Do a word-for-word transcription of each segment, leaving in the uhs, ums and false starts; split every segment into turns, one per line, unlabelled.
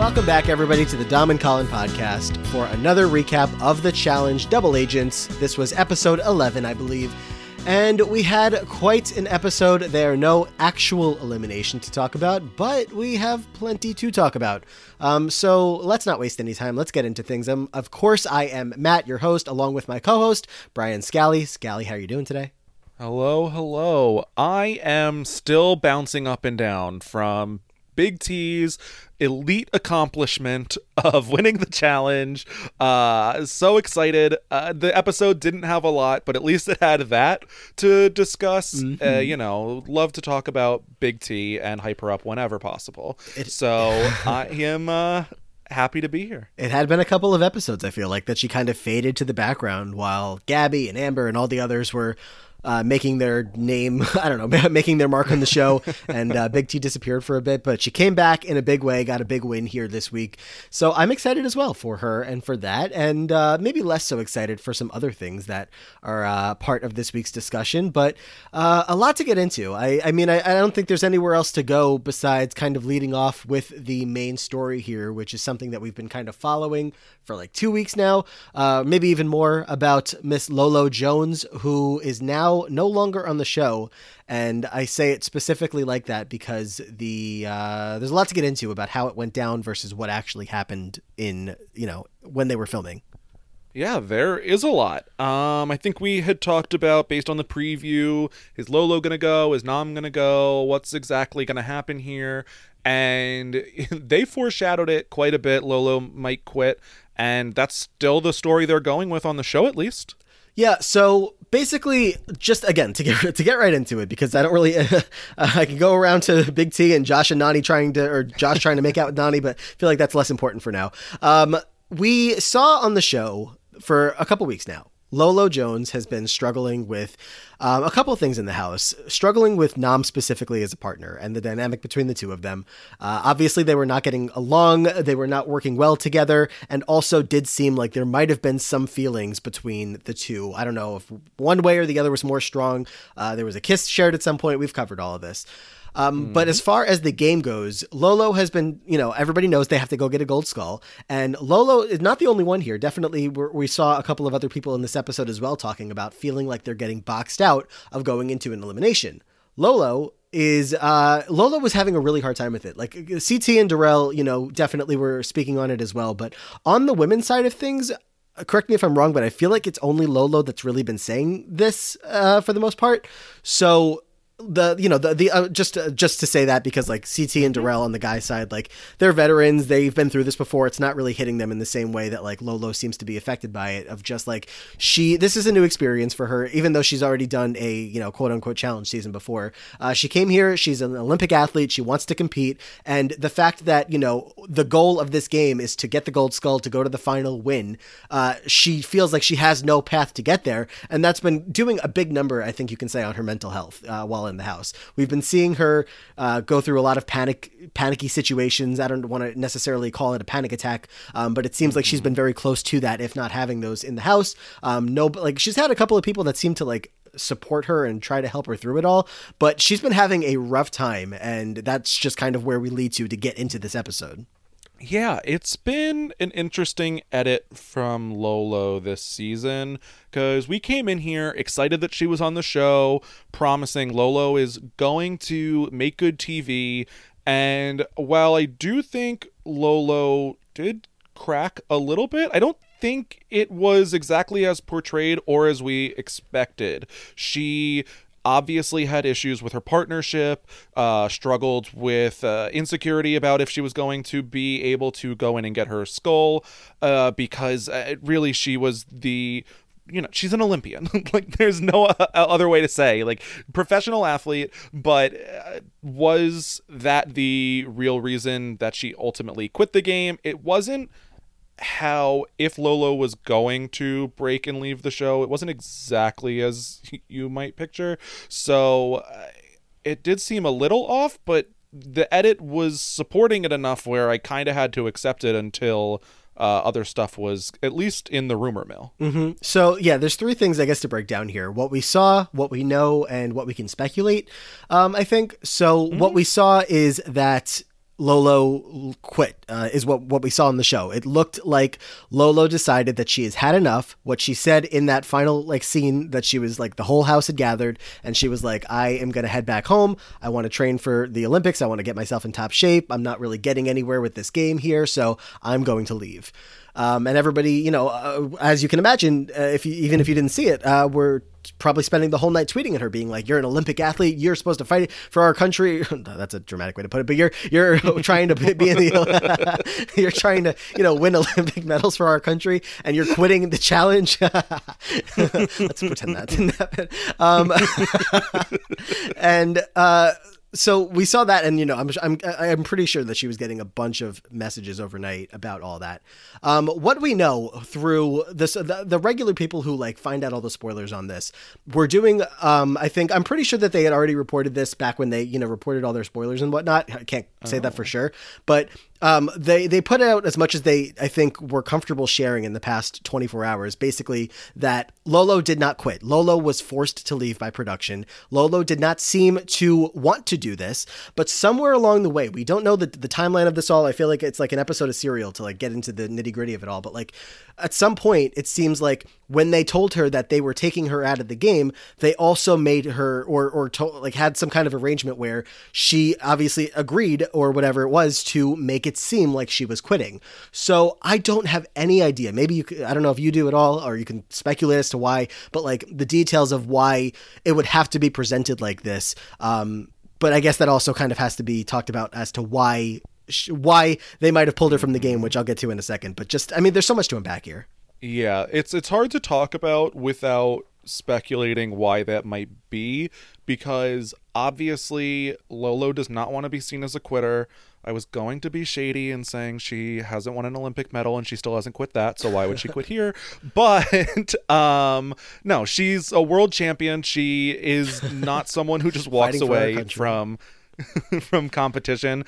Welcome back, everybody, to the Dom and Colin podcast for another recap of the Challenge Double Agents. This was episode eleven, I believe, and we had quite an episode. There are no actual elimination to talk about, but we have plenty to talk about. Um, so let's not waste any time. Let's get into things. Um, of course, I am Matt, your host, along with my co-host, Brian Scally. Scally, how are you doing today?
Hello, hello. I am still bouncing up and down from Big T's elite accomplishment of winning the challenge. Uh, so excited. Uh, the episode didn't have a lot, but at least it had that to discuss. Mm-hmm. Uh, you know, love to talk about Big T and hype her up whenever possible. It- so I am uh, happy to be here.
It had been a couple of episodes, I feel like, that she kind of faded to the background while Gabby and Amber and all the others were Uh, making their name, I don't know, making their mark on the show, and uh, Big T disappeared for a bit, but she came back in a big way, got a big win here this week. So I'm excited as well for her and for that, and uh, maybe less so excited for some other things that are uh, part of this week's discussion, but uh, a lot to get into. I, I mean, I, I don't think there's anywhere else to go besides kind of leading off with the main story here, which is something that we've been kind of following for like two weeks now, uh, maybe even more, about Miss Lolo Jones, who is now no longer on the show. And I say it specifically like that because the uh, there's a lot to get into about how it went down versus what actually happened in, you know, when they were filming.
Yeah, there is a lot. Um, I think we had talked about, based on the preview, is Lolo going to go? Is Nam going to go? What's exactly going to happen here? And they foreshadowed it quite a bit. Lolo might quit. And that's still the story they're going with on the show, at least.
Yeah, so basically, just again, to get to get right into it, because I don't really, uh, I can go around to Big T and Josh and Nany trying to, or Josh trying to make out with Nany, but I feel like that's less important for now. Um, we saw on the show for a couple weeks now, Lolo Jones has been struggling with um, a couple of things in the house, struggling with Nam specifically as a partner and the dynamic between the two of them. Uh, obviously, they were not getting along. They were not working well together, and also did seem like there might have been some feelings between the two. I don't know if one way or the other was more strong. Uh, there was a kiss shared at some point. We've covered all of this. Um, mm-hmm. But as far as the game goes, Lolo has been, you know, everybody knows they have to go get a gold skull. And Lolo is not the only one here. Definitely, we're, we saw a couple of other people in this episode as well talking about feeling like they're getting boxed out of going into an elimination. Lolo is, uh, Lolo was having a really hard time with it. Like C T and Darrell, you know, definitely were speaking on it as well. But on the women's side of things, correct me if I'm wrong, but I feel like it's only Lolo that's really been saying this uh, for the most part. So the, you know, the, the, uh, just, uh, just to say that, because like C T and Darrell on the guy side, like they're veterans, they've been through this before. It's not really hitting them in the same way that like Lolo seems to be affected by it, of just like she, this is a new experience for her, even though she's already done a, you know, quote unquote challenge season before. Uh, she came here, she's an Olympic athlete, she wants to compete. And the fact that, you know, the goal of this game is to get the gold skull, to go to the final win. Uh, she feels like she has no path to get there. And that's been doing a big number, I think you can say, on her mental health uh, while in the house. We've been seeing her uh, go through a lot of panic, panicky situations. I don't want to necessarily call it a panic attack, um, but it seems like she's been very close to that, if not having those in the house. Um, no, like she's had a couple of people that seem to like support her and try to help her through it all, but she's been having a rough time, and that's just kind of where we lead to to get into this episode.
Yeah, it's been an interesting edit from Lolo this season, because we came in here excited that she was on the show, promising Lolo is going to make good T V, and while I do think Lolo did crack a little bit, I don't think it was exactly as portrayed or as we expected. She obviously had issues with her partnership, uh, struggled with uh, insecurity about if she was going to be able to go in and get her skull, uh, because uh, really she was the, you know, she's an Olympian. Like there's no other way to say, like professional athlete, but uh, was that the real reason that she ultimately quit the game? It wasn't how, if Lolo was going to break and leave the show, it wasn't exactly as you might picture. So uh, it did seem a little off, but the edit was supporting it enough where I kind of had to accept it until uh, other stuff was at least in the rumor mill.
Mm-hmm. So yeah, there's three things I guess to break down here: what we saw, what we know, and what we can speculate. Um, I think so. Mm-hmm. What we saw is that Lolo quit, uh, is what, what we saw in the show. It looked like Lolo decided that she has had enough. What she said in that final like scene, that she was like, the whole house had gathered and she was like, I am going to head back home. I want to train for the Olympics. I want to get myself in top shape. I'm not really getting anywhere with this game here, so I'm going to leave. Um, and everybody, you know, uh, as you can imagine, uh, if you, even if you didn't see it, uh, we're probably spending the whole night tweeting at her, being like, "You're an Olympic athlete. You're supposed to fight for our country." That's a dramatic way to put it, but you're you're trying to be in the you're trying to you know win Olympic medals for our country, and you're quitting the challenge. Let's pretend that didn't happen. Um, and. Uh, So we saw that, and you know, I'm I'm I'm pretty sure that she was getting a bunch of messages overnight about all that. Um, what we know through this, the, the regular people who like find out all the spoilers on this, we're doing. Um, I think I'm pretty sure that they had already reported this back when they you know reported all their spoilers and whatnot. I can't say oh. that for sure, but. Um, they, they put out as much as they, I think, were comfortable sharing in the past twenty-four hours, basically that Lolo did not quit. Lolo was forced to leave by production. Lolo did not seem to want to do this, but somewhere along the way, we don't know the, the timeline of this all. I feel like it's like an episode of Serial to like get into the nitty gritty of it all. But like at some point, it seems like when they told her that they were taking her out of the game, they also made her or, or to, like had some kind of arrangement where she obviously agreed or whatever it was to make it seem like she was quitting. So I don't have any idea. Maybe you could, I don't know if you do at all, or you can speculate as to why, but like the details of why it would have to be presented like this. Um, but I guess that also kind of has to be talked about as to why, why they might have pulled her from the game, which I'll get to in a second. But just, I mean, there's so much to unpack here.
Yeah, it's it's hard to talk about without speculating why that might be, because obviously Lolo does not want to be seen as a quitter. I was going to be shady and saying she hasn't won an Olympic medal and she still hasn't quit that, so why would she quit here? But um, no, she's a world champion. She is not someone who just walks away from from competition.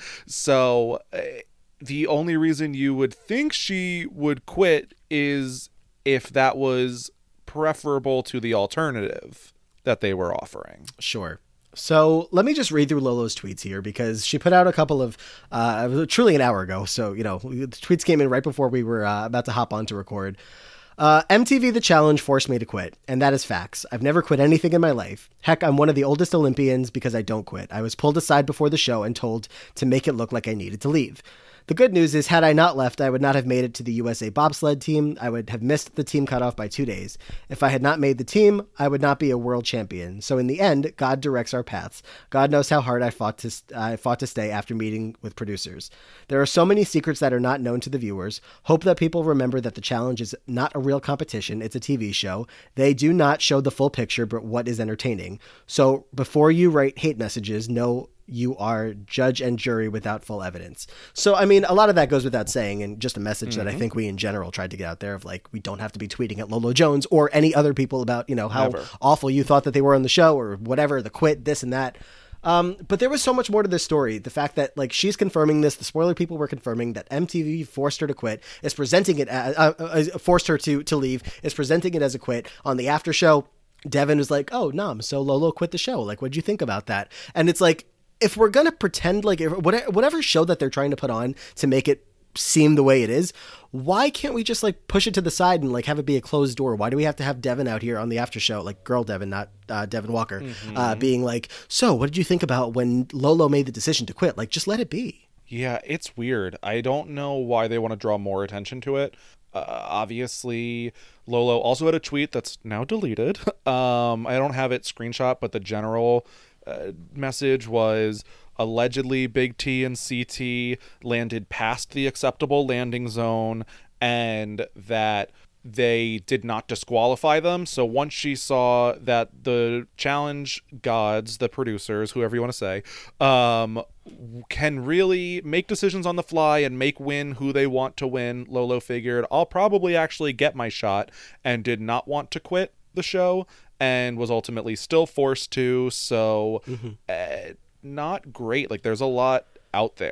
So uh, the only reason you would think she would quit is if that was preferable to the alternative that they were offering.
Sure. So let me just read through Lolo's tweets here, because she put out a couple of, uh, truly an hour ago. So, you know, the tweets came in right before we were uh, about to hop on to record. Uh, M T V The Challenge forced me to quit, and that is facts. I've never quit anything in my life. Heck, I'm one of the oldest Olympians because I don't quit. I was pulled aside before the show and told to make it look like I needed to leave. The good news is, had I not left, I would not have made it to the U S A bobsled team. I would have missed the team cutoff by two days. If I had not made the team, I would not be a world champion. So in the end, God directs our paths. God knows how hard I fought to I fought to stay after meeting with producers. There are so many secrets that are not known to the viewers. Hope that people remember that the challenge is not a real competition. It's a T V show. They do not show the full picture, but what is entertaining. So before you write hate messages, know you are judge and jury without full evidence. So, I mean, a lot of that goes without saying, and just a message mm-hmm. that I think we in general tried to get out there of like, we don't have to be tweeting at Lolo Jones or any other people about, you know, how Never. awful you thought that they were on the show or whatever, the quit, this and that. Um, but there was so much more to this story. The fact that like she's confirming this, the spoiler people were confirming that M T V forced her to quit, is presenting it as, uh, uh, forced her to, to leave, is presenting it as a quit. On the after show, Devin was like, oh, nom, so Lolo quit the show. Like, what'd you think about that? And it's like, if we're going to pretend like if, whatever show that they're trying to put on to make it seem the way it is, why can't we just like push it to the side and like have it be a closed door? Why do we have to have Devin out here on the after show, like girl Devin, not uh, Devin Walker, mm-hmm. uh, being like, so what did you think about when Lolo made the decision to quit? Like, just let it be.
Yeah, it's weird. I don't know why they want to draw more attention to it. Uh, obviously, Lolo also had a tweet that's now deleted. Um, I don't have it screenshot, but the general Uh, message was allegedly Big T and C T landed past the acceptable landing zone and that they did not disqualify them. So once she saw that the challenge gods, the producers, whoever you want to say, um, can really make decisions on the fly and make win who they want to win, Lolo figured, I'll probably actually get my shot, and did not want to quit the show. And was ultimately still forced to, so mm-hmm. uh, not great. Like, there's a lot out there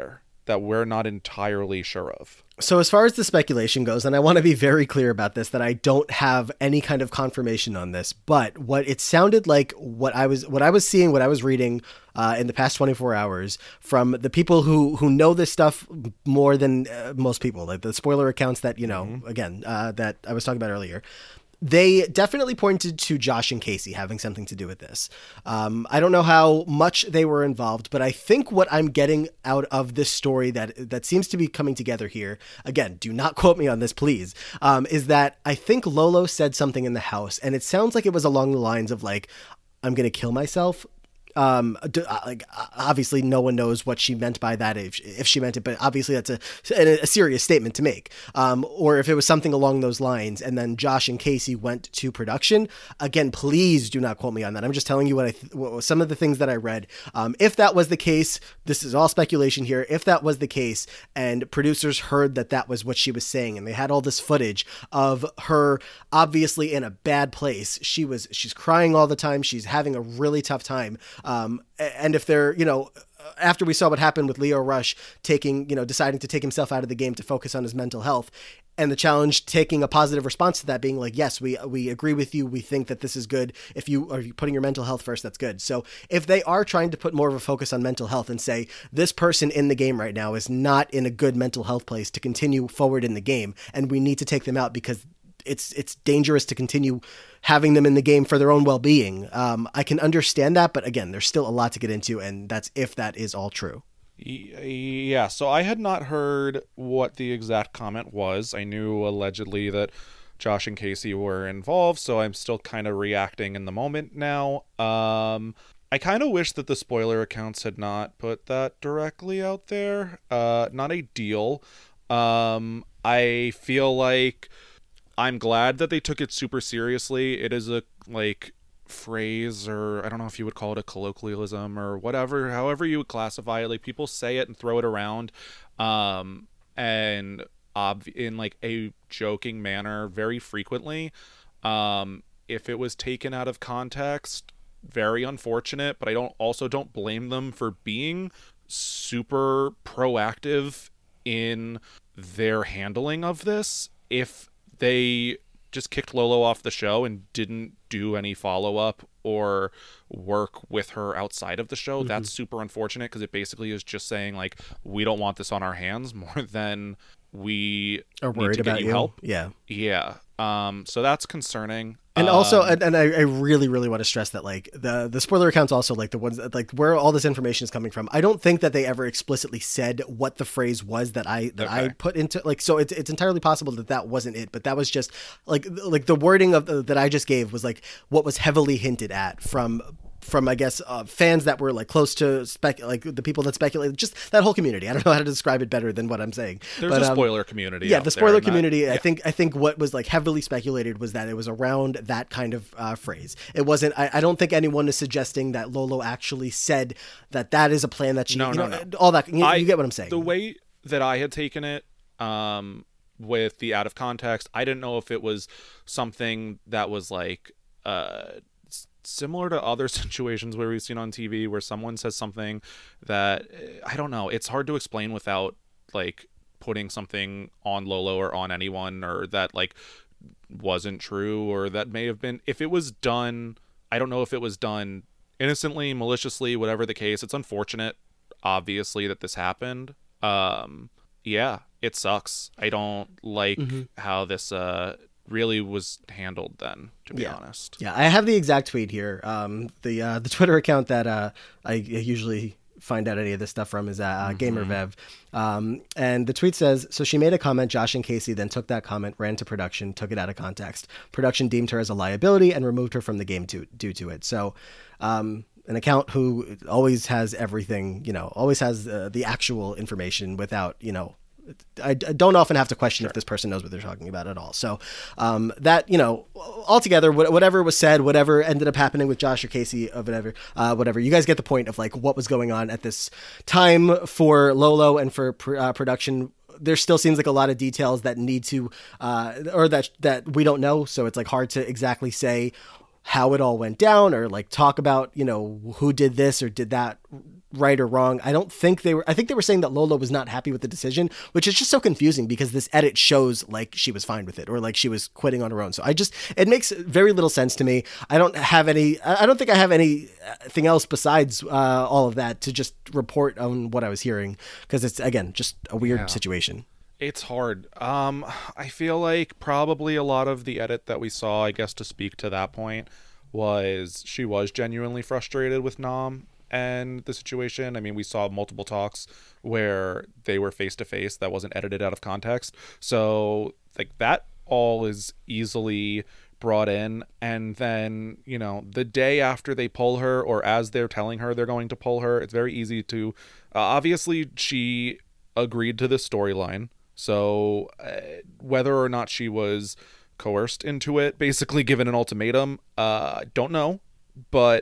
that we're not entirely sure of.
So as far as the speculation goes, and I want to be very clear about this, that I don't have any kind of confirmation on this, but what it sounded like, what I was what I was seeing, what I was reading uh, in the past twenty-four hours from the people who who know this stuff more than uh, most people, like the spoiler accounts that, you know, mm-hmm. again, uh, that I was talking about earlier. They definitely pointed to Josh and Casey having something to do with this. Um, I don't know how much they were involved, but I think what I'm getting out of this story that that seems to be coming together here, again, do not quote me on this, please, um, is that I think Lolo said something in the house, and it sounds like it was along the lines of like, I'm going to kill myself. Um, like obviously no one knows what she meant by that, if, if she meant it, but obviously that's a, a serious statement to make. Um, or if it was something along those lines, and then Josh and Casey went to production. Again, please do not quote me on that. I'm just telling you what I, th- what, some of the things that I read. Um, if that was the case, this is all speculation here. If that was the case, and producers heard that that was what she was saying, and they had all this footage of her obviously in a bad place. She was, she's crying all the time. She's having a really tough time. Um, and if they're, you know, after we saw what happened with Lio Rush taking, you know, deciding to take himself out of the game to focus on his mental health, and the challenge taking a positive response to that being like, yes, we, we agree with you. We think that this is good. If you are putting your mental health first, that's good. So if they are trying to put more of a focus on mental health and say this person in the game right now is not in a good mental health place to continue forward in the game, and we need to take them out because it's it's dangerous to continue having them in the game for their own well-being. Um, I can understand that, but again, there's still a lot to get into, and that's if that is all true.
Yeah, so I had not heard what the exact comment was. I knew allegedly that Josh and Casey were involved, so I'm still kind of reacting in the moment now. Um, I kind of wish that the spoiler accounts had not put that directly out there. Uh, not ideal. Um, I feel like I'm glad that they took it super seriously. It is a, like, phrase, or I don't know if you would call it a colloquialism or whatever, however you would classify it. Like, people say it and throw it around, um, and ob- in, like, a joking manner very frequently. Um, if it was taken out of context, very unfortunate, but I don't also don't blame them for being super proactive in their handling of this. If they just kicked Lolo off the show and didn't do any follow-up or work with her outside of the show, mm-hmm. that's super unfortunate, because it basically is just saying, like, we don't want this on our hands more than we
are worried
need to
about
get you
you.
help.
Yeah.
Yeah. Um, so that's concerning.
And also,
um,
and, and I, I really, really want to stress that, like, the, the spoiler accounts also, like, the ones that, like, where all this information is coming from, I don't think that they ever explicitly said what the phrase was that I that okay. I put into, like, so it's it's entirely possible that that wasn't it, but that was just, like, like the wording of the, that I just gave was, like, what was heavily hinted at from from, I guess, uh, fans that were, like, close to spec, like, the people that speculated, just that whole community. I don't know how to describe it better than what I'm saying.
There's
but,
a
um,
spoiler community.
Yeah, the spoiler community.
That,
I
yeah.
think I think what was, like, heavily speculated was that it was around that kind of uh, phrase. It wasn't. I, I don't think anyone is suggesting that Lolo actually said that that is a plan that she.
No,
you
no,
know,
no.
All that. You,
I,
you get what I'm saying.
The way that I had taken it, um, with the out of context, I didn't know if it was something that was like, uh. similar to other situations where we've seen on T V where someone says something that, I don't know, it's hard to explain without, like, putting something on Lolo or on anyone, or that, like, wasn't true, or that may have been, if it was done, I don't know if it was done innocently, maliciously, whatever the case. It's unfortunate, obviously, that this happened. Um, yeah, it sucks. I don't like mm-hmm. how this, uh, really was handled then, to be
yeah.
honest.
Yeah, I have the exact tweet here. Um, the uh, the Twitter account that uh, I usually find out any of this stuff from is uh, mm-hmm. GamerVev. Um, and the tweet says, so she made a comment, Josh and Casey then took that comment, ran to production, took it out of context. Production deemed her as a liability and removed her from the game to, due to it. So um, an account who always has everything, you know, always has uh, the actual information without, you know, I don't often have to question sure. if this person knows what they're talking about at all. So um, that, you know, altogether, whatever was said, whatever ended up happening with Josh or Casey, or whatever, uh, whatever, you guys get the point of, like, what was going on at this time for Lolo and for pr- uh, production. There still seems like a lot of details that need to, uh, or that, that we don't know. So it's, like, hard to exactly say how it all went down, or, like, talk about, you know, who did this or did that right or wrong. I don't think they were, I think they were saying that Lola was not happy with the decision, which is just so confusing because this edit shows like she was fine with it or like she was quitting on her own. So I just, it makes very little sense to me. I don't have any, I don't think I have anything else besides uh, all of that to just report on what I was hearing because it's, again, just a weird
Yeah.
situation.
It's hard. Um, I feel like probably a lot of the edit that we saw, I guess to speak to that point, was she was genuinely frustrated with Nam and the situation. I mean, we saw multiple talks where they were face to face that wasn't edited out of context. So like that all is easily brought in. And then, you know, the day after they pull her or as they're telling her they're going to pull her, it's very easy to, uh, obviously she agreed to this storyline. So uh, whether or not she was coerced into it, basically given an ultimatum, uh, I don't know. But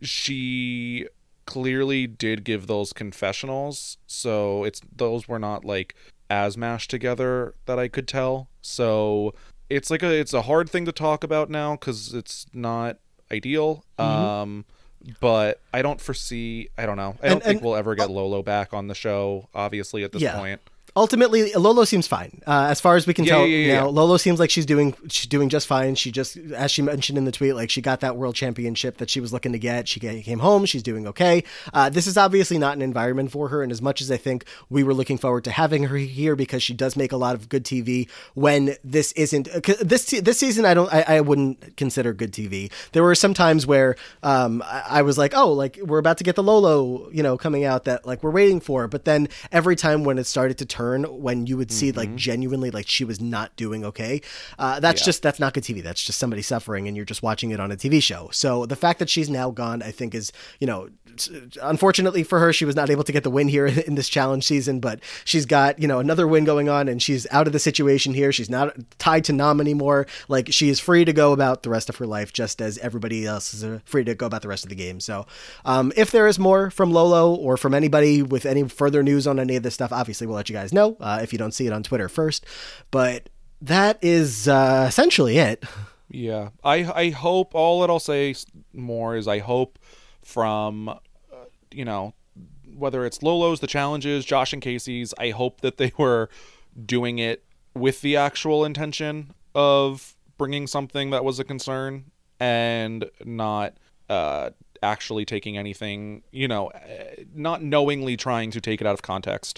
she clearly did give those confessionals. So it's those were not like as mashed together that I could tell. So it's like a it's a hard thing to talk about now because it's not ideal. Mm-hmm. Um, but I don't foresee. I don't know. I don't and, think and, we'll ever get Lolo back on the show. Obviously, at this
yeah.
point.
Ultimately, Lolo seems fine. Uh, as far as we can
yeah,
tell,
yeah, yeah,
you know,
yeah.
Lolo seems like she's doing she's doing just fine. She just, as she mentioned in the tweet, like she got that world championship that she was looking to get. She came home. She's doing okay. Uh, this is obviously not an environment for her. And as much as I think we were looking forward to having her here because she does make a lot of good T V, when this isn't this this season, I don't I, I wouldn't consider good T V. There were some times where um, I, I was like, oh, like we're about to get the Lolo, you know, coming out that like we're waiting for. But then every time when it started to turn, when you would see mm-hmm. like genuinely like she was not doing okay, uh that's yeah. just that's not good T V. That's just somebody suffering and you're just watching it on a T V show. So the fact that she's now gone, I think is, you know, unfortunately for her, she was not able to get the win here in this challenge season, but she's got, you know, another win going on and she's out of the situation here. She's not tied to Nam anymore. Like she is free to go about the rest of her life just as everybody else is free to go about the rest of the game. So um if there is more from Lolo or from anybody with any further news on any of this stuff, obviously we'll let you guys know uh, if you don't see it on Twitter first. But that is uh, essentially it.
Yeah, I I hope all that I'll say more is I hope from uh, you know, whether it's Lolo's, the challenges, Josh and Casey's, I hope that they were doing it with the actual intention of bringing something that was a concern and not uh, actually taking anything, you know, not knowingly trying to take it out of context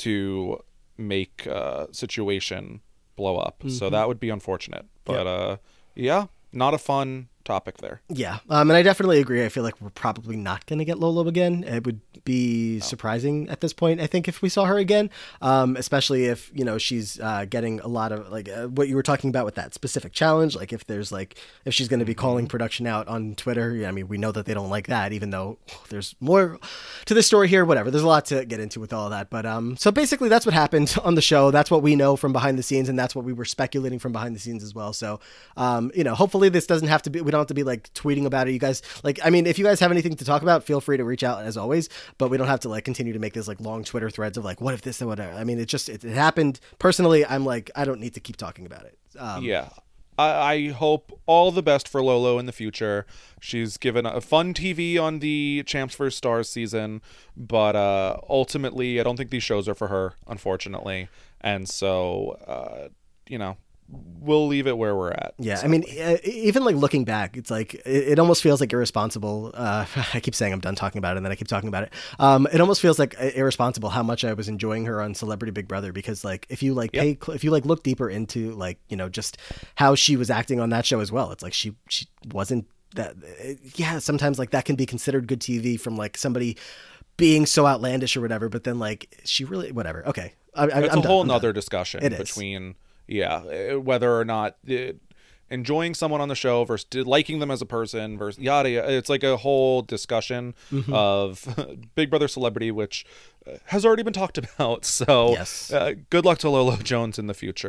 to make a situation blow up. Mm-hmm. So that would be unfortunate. But yep. uh, yeah, not a fun topic there.
Yeah, um, and I definitely agree. I feel like we're probably not going to get Lolo again. It would be oh. surprising at this point, I think, if we saw her again, um, especially if, you know, she's uh, getting a lot of, like, uh, what you were talking about with that specific challenge. Like, if there's, like, if she's going to be calling production out on Twitter, I mean, we know that they don't like that, even though there's more to this story here, whatever. There's a lot to get into with all that. But um, so basically, that's what happened on the show. That's what we know from behind the scenes, and that's what we were speculating from behind the scenes as well. So, um, you know, hopefully this doesn't have to be, we don't have to be, like, tweeting about it. You guys, like, I mean, if you guys have anything to talk about, feel free to reach out as always, but we don't have to, like, continue to make this, like, long Twitter threads of, like, what if this and whatever. I mean, it just, it, it happened. Personally, I'm like, I don't need to keep talking about it. Um,
yeah. I, I hope all the best for Lolo in the future. She's given a fun T V on the Champs versus. Stars season, but uh, ultimately, I don't think these shows are for her, unfortunately. And so, uh, you know, we'll leave it where we're at.
Yeah, so. I mean, even like looking back, it's like it, it almost feels like irresponsible. Uh, I keep saying I'm done talking about it, and then I keep talking about it. Um, it almost feels like irresponsible how much I was enjoying her on Celebrity Big Brother, because like if you like yep. pay, if you like look deeper into like, you know, just how she was acting on that show as well, it's like she she wasn't that. Yeah, sometimes like that can be considered good T V from like somebody being so outlandish or whatever, but then like she really whatever. Okay, I, I,
it's
I'm
a
done,
whole
I'm
nother
done.
discussion
It
between. Is. Yeah, whether or not uh, enjoying someone on the show versus liking them as a person versus yada yada. It's like a whole discussion mm-hmm. of Big Brother Celebrity, which has already been talked about. So
yes.
uh, good luck to Lolo Jones in the future.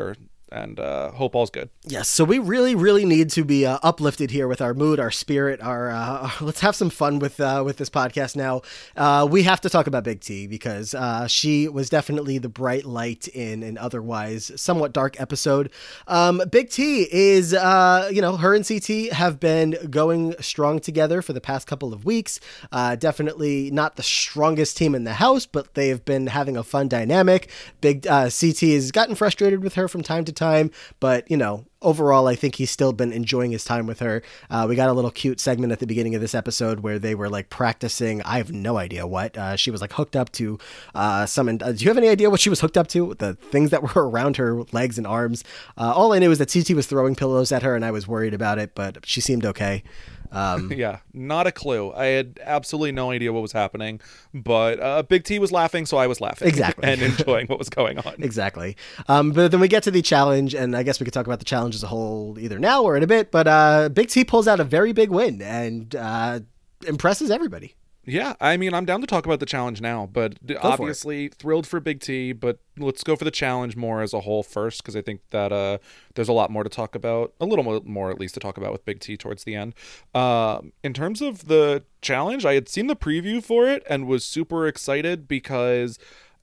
and uh, hope all's good.
Yes, so we really, really need to be uh, uplifted here with our mood, our spirit, our uh, let's have some fun with uh, with this podcast now. Uh, we have to talk about Big T because uh, she was definitely the bright light in an otherwise somewhat dark episode. Um, Big T is, uh, you know, her and C T have been going strong together for the past couple of weeks. Uh, definitely not the strongest team in the house, but they have been having a fun dynamic. Big uh, C T has gotten frustrated with her from time to time, but, you know, overall, I think he's still been enjoying his time with her. Uh, we got a little cute segment at the beginning of this episode where they were like practicing. I have no idea what. Uh, she was like hooked up to uh, some. Uh, do you have any idea what she was hooked up to? The things that were around her legs and arms. Uh, all I knew is that C T was throwing pillows at her, and I was worried about it, but she seemed okay. Um,
yeah, not a clue. I had absolutely no idea what was happening, but uh, Big T was laughing, so I was laughing.
Exactly.
And enjoying what was going on.
Exactly. Um, but then we get to the challenge, and I guess we could talk about the challenge as a whole either now or in a bit, but uh, Big T pulls out a very big win and uh, impresses everybody.
Yeah, I mean, I'm down to talk about the challenge now, but
Go
obviously thrilled for Big T, but let's go for the challenge more as a whole first, because I think that uh, there's a lot more to talk about, a little more, more at least to talk about with Big T towards the end. Um, in terms of the challenge, I had seen the preview for it and was super excited because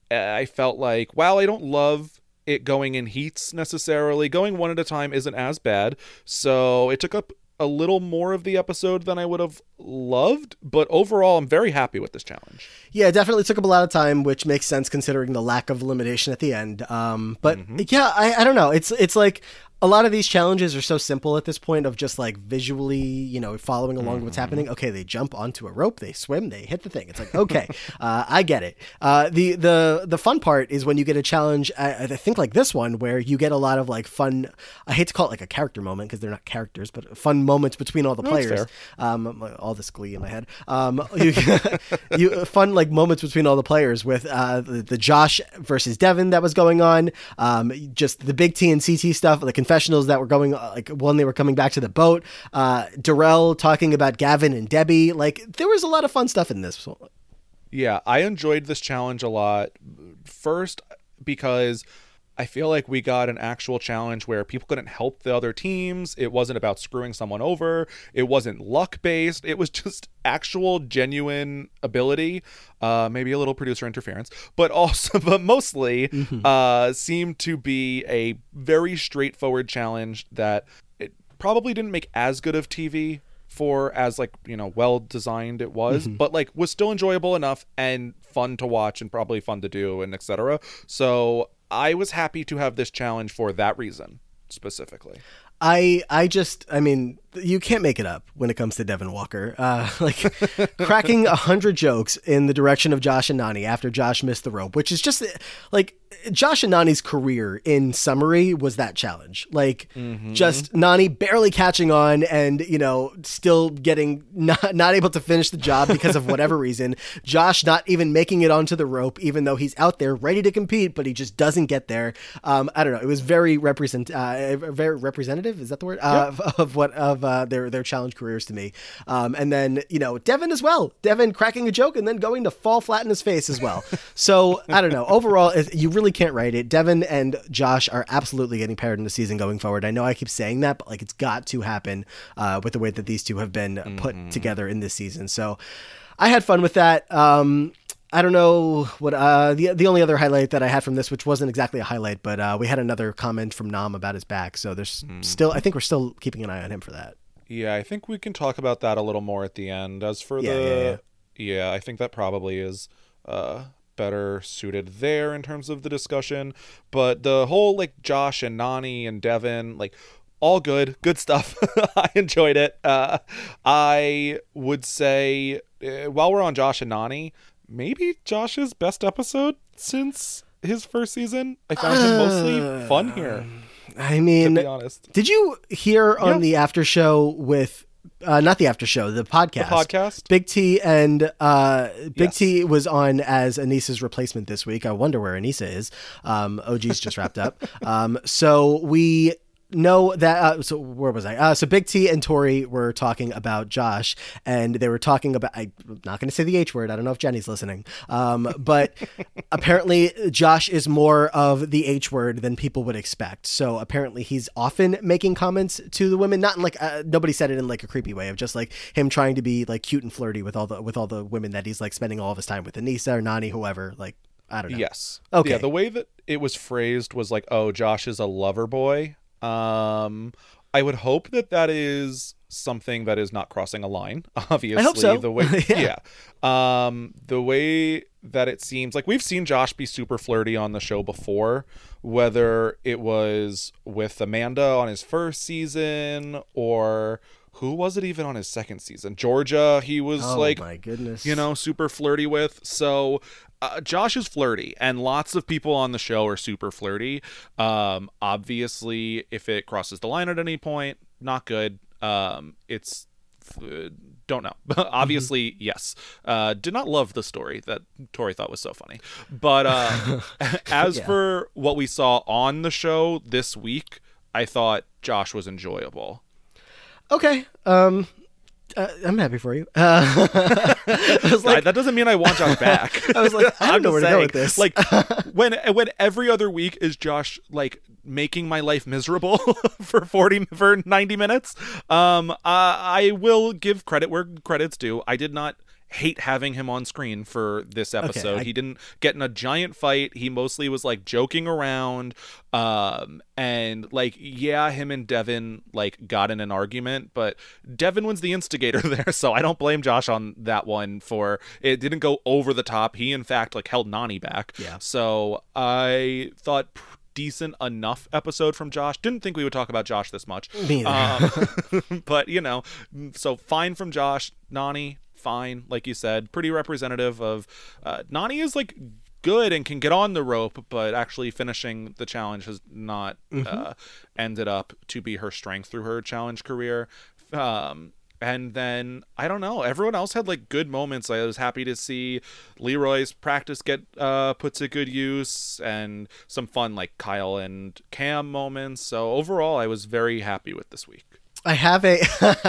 I felt like, wow, I don't love it going in heats necessarily. Going one at a time isn't as bad, so it took up a little more of the episode than I would have loved, but overall I'm very happy with this challenge.
Yeah, it definitely took up a lot of time, which makes sense considering the lack of elimination at the end. Um, but mm-hmm. yeah, I, I don't know. It's it's like a lot of these challenges are so simple at this point of just like visually, you know, following along mm-hmm. what's happening. Okay, they jump onto a rope, they swim, they hit the thing. It's like, okay, uh, I get it. Uh, the the the fun part is when you get a challenge, I, I think like this one, where you get a lot of like fun, I hate to call it like a character moment because they're not characters, but fun moments between all the players. Um, all this glee in my head. Um, you, you fun like moments between all the players with uh, the, the Josh versus Devin that was going on. Um, just the Big T and C T stuff, the confessionals that were going like when they were coming back to the boat. Uh, Darrell talking about Gavin and Debbie. Like there was a lot of fun stuff in this.
Yeah, I enjoyed this challenge a lot. First, because I feel like we got an actual challenge where people couldn't help the other teams. It wasn't about screwing someone over. It wasn't luck-based. It was just actual, genuine ability. Uh, maybe a little producer interference, but also, but mostly mm-hmm. uh, seemed to be a very straightforward challenge that it probably didn't make as good of T V for as like, you know, well designed it was, mm-hmm. but like was still enjoyable enough and fun to watch and probably fun to do and et cetera. So I was happy to have this challenge for that reason specifically.
I I just, I mean, you can't make it up when it comes to Devin Walker. Uh, like cracking a hundred jokes in the direction of Josh and Nany after Josh missed the rope, which is just like Josh and Nany's career in summary was that challenge. Like mm-hmm. just Nany barely catching on and, you know, still getting not, not able to finish the job because of whatever reason. Josh not even making it onto the rope, even though he's out there ready to compete, but he just doesn't get there. Um, I don't know. It was very represent, uh, very representative. Is that the word? Uh, yep. of, of what, of uh, their, their challenge careers to me. Um, and then, you know, Devin as well. Devin cracking a joke and then going to fall flat in his face as well. So I don't know. Overall, you really can't write it. Devin and Josh are absolutely getting paired in the season going forward. I know I keep saying that, but like it's got to happen uh, with the way that these two have been mm-hmm. put together in this season. So I had fun with that. Um, I don't know what uh, the the only other highlight that I had from this, which wasn't exactly a highlight, but uh, we had another comment from Nam about his back. So there's mm. still, I think we're still keeping an eye on him for that.
Yeah, I think we can talk about that a little more at the end. As for
yeah,
the,
yeah, yeah.
yeah, I think that probably is uh, better suited there in terms of the discussion. But the whole like Josh and Nany and Devin, like all good, good stuff. I enjoyed it. Uh, I would say uh, while we're on Josh and Nany, maybe Josh's best episode since his first season. I found him mostly fun here.
I mean,
to be honest. Did
you hear on yeah. the after show with, uh, not the after show, the podcast,
the podcast,
Big T and uh, Big
yes.
T was on as Anissa's replacement this week. I wonder where Anissa is. Um, O G's just wrapped up. Um, so we no, that uh, so where was I? Uh, so Big T and Tori were talking about Josh, and they were talking about. I'm not going to say the H word. I don't know if Jenny's listening, um, but apparently Josh is more of the H word than people would expect. So apparently he's often making comments to the women, not in like uh, nobody said it in like a creepy way of just like him trying to be like cute and flirty with all the with all the women that he's like spending all of his time with, Anissa or Nani, whoever. Like I don't know.
Yes.
Okay.
Yeah, the way that it was phrased was like, "Oh, Josh is a lover boy." Um, I would hope that that is something that is not crossing a line. Obviously,
I hope so.
The way,
yeah.
yeah, um, the way that it seems like we've seen Josh be super flirty on the show before, whether it was with Amanda on his first season or who was it even on his second season? Georgia, he was
oh,
like,
my goodness,
you know, super flirty with. So. Uh, Josh is flirty, and lots of people on the show are super flirty. Um, obviously, if it crosses the line at any point, not good. Um, it's uh, don't know. Obviously, mm-hmm. yes. Uh, did not love the story that Tori thought was so funny. But uh, as yeah. for what we saw on the show this week, I thought Josh was enjoyable.
Okay. Um. Uh, I'm happy for you. Uh, I was like,
that doesn't mean I want Josh back.
I was like, I don't know where saying, to go with this.
Like, when when every other week is Josh like making my life miserable for forty for ninety minutes, um, uh, I will give credit where credit's due. I did not hate having him on screen for this episode. Okay, I... He didn't get in a giant fight. He mostly was like joking around. Um, and like, yeah, him and Devin like got in an argument, but Devin was the instigator there. So I don't blame Josh on that one for it didn't go over the top. He in fact like held Nani back.
Yeah.
So I thought decent enough episode from Josh. Didn't think we would talk about Josh this much.
Me neither.
Um, but you know, so fine from Josh. Nani, fine, like you said, pretty representative of uh, Nani is like good and can get on the rope, but actually finishing the challenge has not mm-hmm. uh, ended up to be her strength through her challenge career. Um, and then I don't know, everyone else had like good moments. I was happy to see Leroy's practice get uh, put to good use and some fun like Kyle and Cam moments. So overall, I was very happy with this week.
I have a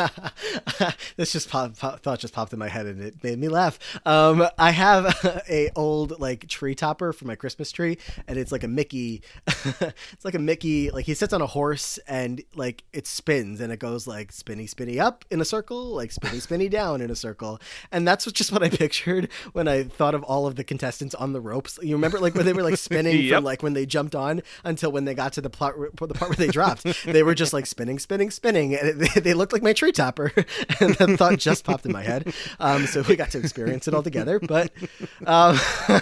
this just pop, pop, thought just popped in my head and it made me laugh. Um, I have a old like tree topper for my Christmas tree, and it's like a Mickey. It's like a Mickey. Like he sits on a horse and like it spins and it goes like spinny spinny up in a circle, like spinny spinny down in a circle, and that's just what I pictured when I thought of all of the contestants on the ropes. You remember like when they were like spinning yep. from like when they jumped on until when they got to the part the part where they dropped, they were just like spinning spinning spinning. They, they looked like my tree topper, and that thought just popped in my head. Um, so we got to experience it all together. But um...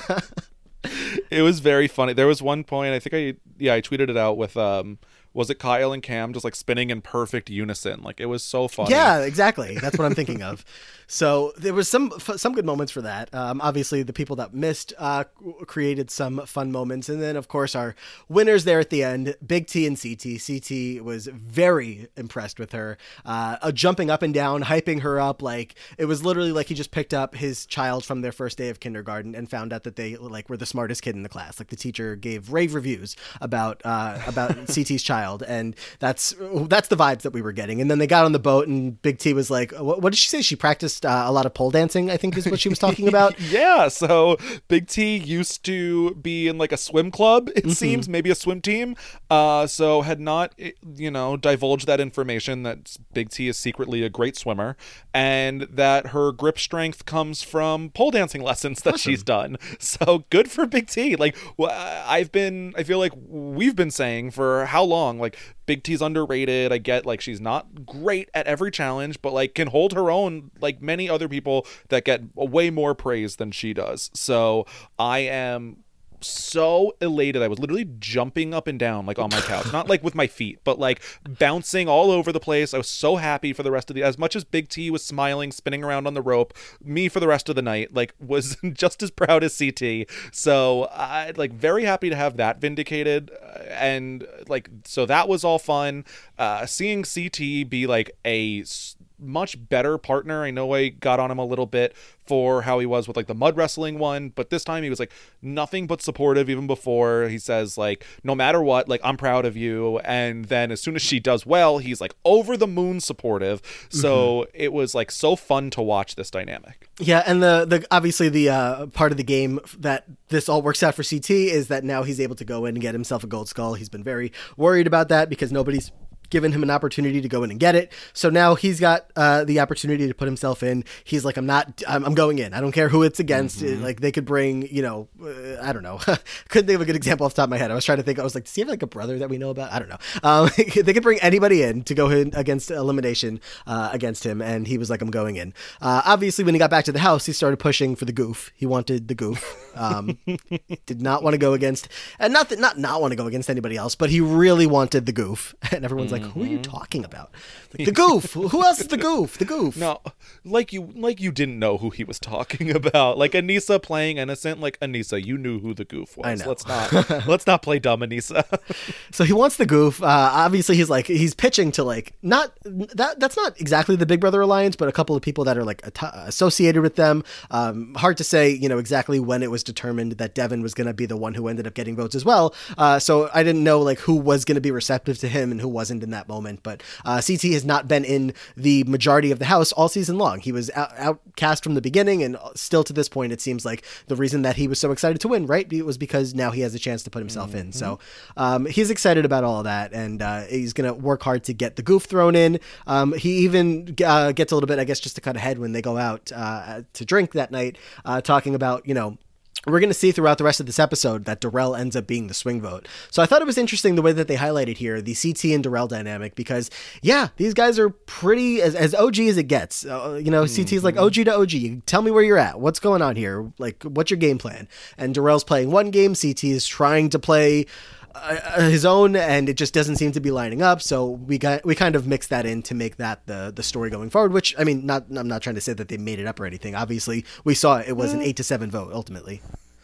it was very funny. There was one point I think I yeah I tweeted it out with um was it Kyle and Cam just like spinning in perfect unison? Like it was so funny.
Yeah, exactly. That's what I'm thinking of. So there was some some good moments for that. Um, obviously, the people that missed uh, created some fun moments. And then, of course, our winners there at the end, Big T and C T. C T was very impressed with her, uh, uh, jumping up and down, hyping her up. Like it was literally like he just picked up his child from their first day of kindergarten and found out that they like were the smartest kid in the class. Like the teacher gave rave reviews about uh, about C T's child. And that's that's the vibes that we were getting. And then they got on the boat and Big T was like, what, what did she say? She practiced uh, a lot of pole dancing, I think is what she was talking about.
Yeah, so Big T used to be in like a swim club, it mm-hmm. seems, maybe a swim team. Uh, so had not, you know, divulged that information that Big T is secretly a great swimmer and that her grip strength comes from pole dancing lessons that awesome. she's done. So good for Big T. Like I've been, I feel like we've been saying for how long, like Big T's underrated. I get like she's not great at every challenge, but like can hold her own like many other people that get way more praise than she does. So I am so elated. I was literally jumping up and down like on my couch, not like with my feet, but like bouncing all over the place. I was so happy for the rest of the, as much as Big T was smiling, spinning around on the rope, me for the rest of the night, like was just as proud as C T. So I like very happy to have that vindicated. And like, so that was all fun. Uh, seeing C T be like a much better partner. I know I got on him a little bit for how he was with like the mud wrestling one, but this time he was like nothing but supportive. Even before he says like, no matter what, like, I'm proud of you. And then as soon as she does well, he's like over the moon supportive. So mm-hmm. it was like so fun to watch this dynamic.
Yeah, and the the obviously the uh, part of the game that this all works out for C T is that now he's able to go in and get himself a gold skull. He's been very worried about that because nobody's given him an opportunity to go in and get it. So now he's got uh, the opportunity to put himself in. He's like, I'm not, I'm, I'm going in. I don't care who it's against. Mm-hmm. Like they could bring, you know, uh, I don't know. Couldn't think of a good example off the top of my head. I was trying to think, I was like, does he have like a brother that we know about? I don't know. Um, they could bring anybody in to go in against elimination uh, against him. And he was like, I'm going in. Uh, obviously when he got back to the house, he started pushing for the goof. He wanted the goof. Um, did not want to go against, and not that, not, not want to go against anybody else, but he really wanted the goof. And everyone's mm-hmm. like, who are you talking about? Like, the goof. Who else is the goof? The goof.
No, like you, like you didn't know who he was talking about. Like Anissa playing innocent. Like Anissa, you knew who the goof was.
I know.
Let's not, let's not play dumb Anissa.
So he wants the goof. Uh, obviously, he's like he's pitching to like not that. That's not exactly the Big Brother Alliance, but a couple of people that are like associated with them. Um, hard to say, you know, exactly when it was determined that Devin was going to be the one who ended up getting votes as well. Uh, so I didn't know like who was going to be receptive to him and who wasn't in that moment. But uh, C T has not been in the majority of the house all season long. He was out, outcast from the beginning, and still to this point, it seems like the reason that he was so excited to win, right, it was because now he has a chance to put himself mm-hmm. in. So um, he's excited about all of that, and uh, he's going to work hard to get the goof thrown in. Um, he even uh, gets a little bit, I guess, just to cut ahead when they go out uh, to drink that night, uh, talking about, you know, we're going to see throughout the rest of this episode that Darrell ends up being the swing vote. So I thought it was interesting the way that they highlighted here, the C T and Darrell dynamic, because yeah, these guys are pretty as, as O G as it gets. Uh, you know, mm-hmm. C T's like O G to O G. Tell me where you're at. What's going on here? Like, what's your game plan? And Darrell's playing one game. C T is trying to play Uh, his own, and it just doesn't seem to be lining up. So we got we kind of mixed that in to make that the the story going forward. Which I mean, not I'm not trying to say that they made it up or anything. Obviously, we saw it, it was uh, an eight to seven vote ultimately.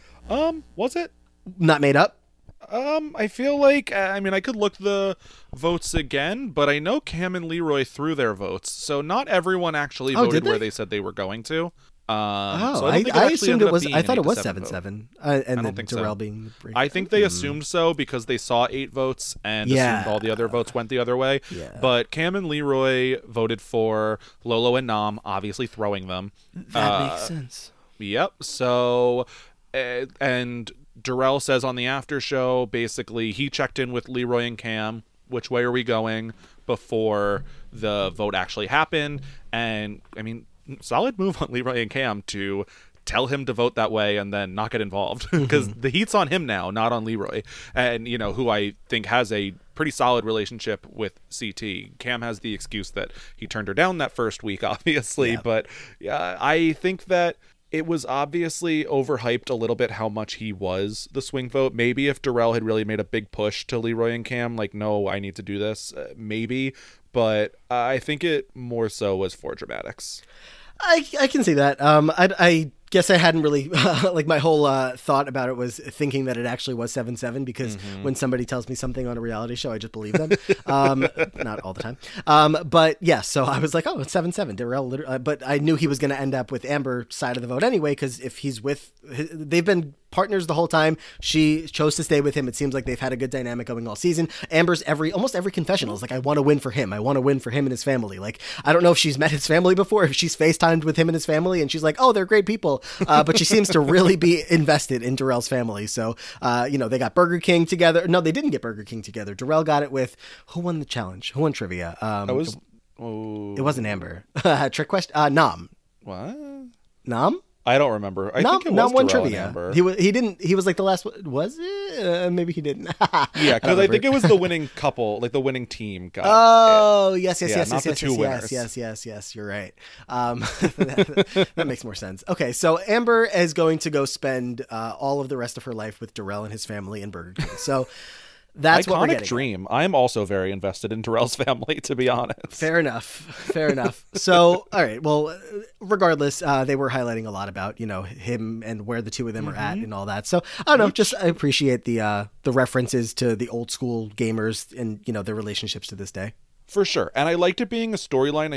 Um, was it
not made up?
Um, I feel like I mean I could look the votes again, but I know Cam and Leroy threw their votes, so not everyone actually
oh,
voted where they said they were going to. Um,
oh,
so I,
I, I assumed it was. I thought it was
seven
seven, uh, and
I
then
think
Darrell
so.
being. Brief.
I think they mm. assumed so because they saw eight votes and
yeah.
assumed all the other votes went the other way.
Yeah.
But Cam and Leroy voted for Lolo and Nam, obviously throwing them.
That
uh,
makes sense.
Yep. So, uh, and Darrell says on the after show, basically he checked in with Leroy and Cam. Which way are we going before the vote actually happened? And I mean, solid move on Leroy and Cam to tell him to vote that way and then not get involved because mm-hmm. the heat's on him now, not on Leroy. And, you know, who I think has a pretty solid relationship with C T. Cam has the excuse that he turned her down that first week, obviously. Yeah. But yeah, I think that it was obviously overhyped a little bit how much he was the swing vote. Maybe if Darrell had really made a big push to Leroy and Cam, like, no, I need to do this, uh, maybe. But uh, I think it more so was for dramatics.
I, I can see that. Um, I, I guess I hadn't really, uh, like my whole uh, thought about it was thinking that it actually was seven seven because mm-hmm. when somebody tells me something on a reality show, I just believe them. um, not all the time. Um, but yes, yeah, so I was like, oh, it's seven seven. Darrell, literally, uh, but I knew he was going to end up with Amber's side of the vote anyway, because if he's with, they've been partners the whole time. She chose to stay with him. It seems like they've had a good dynamic going all season. Amber's every, almost every confessional is like, I want to win for him. I want to win for him and his family. Like, I don't know if she's met his family before, if she's FaceTimed with him and his family and she's like, oh, they're great people. Uh, but she seems to really be invested in Darrell's family. So, uh, you know, they got Burger King together. No, they didn't get Burger King together. Darrell got it with, who won the challenge? Who won trivia? Um,
that was,
oh. It wasn't Amber. Trick question. Uh, Nam.
What?
Nam?
I don't remember. I
Nam,
think it was
Nam won
Darrell
trivia.
and Amber.
He was. He didn't. He was like the last one. Was it? Uh, maybe he didn't.
Yeah, because I, I think it was the winning couple, like the winning team. Got
oh
it.
yes, yes,
yeah,
yes,
not
yes,
the
yes,
two
yes,
winners.
yes, yes, yes. You're right. Um, that, that makes more sense. Okay, so Amber is going to go spend uh, all of the rest of her life with Darrell and his family in Burger King. So. That's
Iconic
what we're getting.
dream. I am also very invested in Darrell's family, to be honest.
Fair enough. Fair enough. So, all right. Well, regardless, uh, they were highlighting a lot about, you know, him and where the two of them mm-hmm. are at and all that. So, I don't know. Just I appreciate the uh, the references to the old school gamers and, you know, their relationships to this day.
For sure. And I liked it being a storyline. I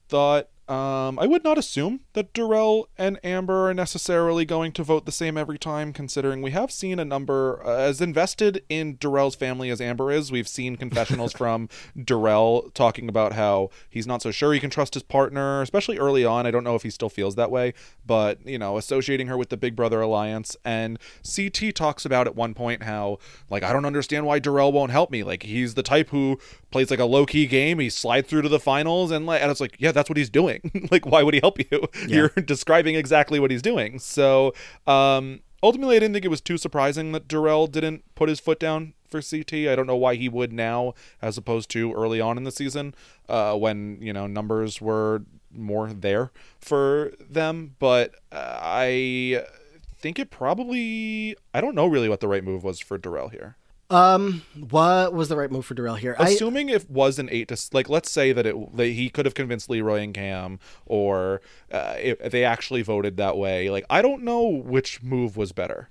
thought um, I would not assume that Darrell and Amber are necessarily going to vote the same every time, considering we have seen a number, uh, as invested in Darrell's family as Amber is. We've seen confessionals from Darrell talking about how he's not so sure he can trust his partner, especially early on. I don't know if he still feels that way, but, you know, associating her with the Big Brother Alliance. And C T talks about at one point how, like, I don't understand why Darrell won't help me. Like, he's the type who plays like a low-key game. He slides through to the finals, and, like, and it's like, yeah, that's what he's doing. Like, why would he help you? Yeah. You're describing exactly what he's doing. So um ultimately, I didn't think it was too surprising that Darrell didn't put his foot down for C T. I don't know why he would now, as opposed to early on in the season, uh when, you know, numbers were more there for them. But uh, I think it probably, I don't know really what the right move was for Darrell here.
Um, what was the right move for Darrell here?
Assuming I, it was an eight to, like, let's say that it that he could have convinced Leroy and Cam, or uh, if they actually voted that way. Like, I don't know which move was better.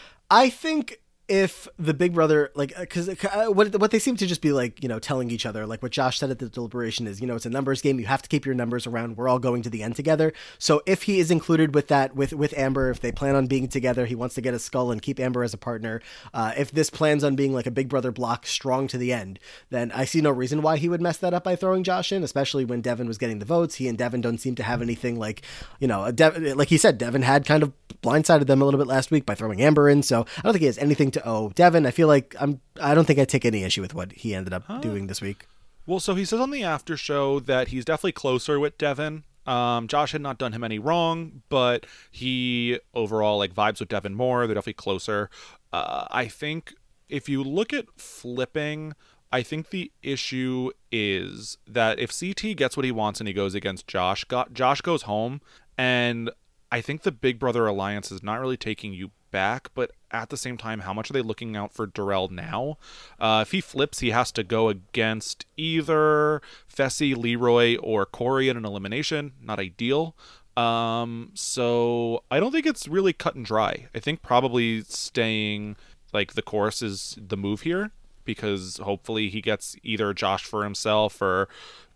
I think if the Big Brother, like, because uh, what what they seem to just be, like, you know, telling each other, like what Josh said at the deliberation is, you know, it's a numbers game. You have to keep your numbers around. We're all going to the end together. So if he is included with that, with, with Amber, if they plan on being together, he wants to get a skull and keep Amber as a partner. Uh, if this plans on being like a Big Brother block strong to the end, then I see no reason why he would mess that up by throwing Josh in, especially when Devin was getting the votes. He and Devin don't seem to have anything, like, you know, a Dev- like he said, Devin had kind of blindsided them a little bit last week by throwing Amber in. So I don't think he has anything to owe Devin. I feel like I'm, I don't think I take any issue with what he ended up huh. doing this week.
Well, so he says on the after show that he's definitely closer with Devin. Um, Josh had not done him any wrong, but he overall, like, vibes with Devin more. They're definitely closer. Uh, I think if you look at flipping, I think the issue is that if C T gets what he wants and he goes against Josh, got, Josh goes home, and I think the Big Brother Alliance is not really taking you back, but at the same time, how much are they looking out for Darrell now? Uh, if he flips, he has to go against either Fessy, Leroy, or Corey in an elimination. Not ideal. Um, so I don't think it's really cut and dry. I think probably staying, like, the course is the move here, because hopefully he gets either Josh for himself, or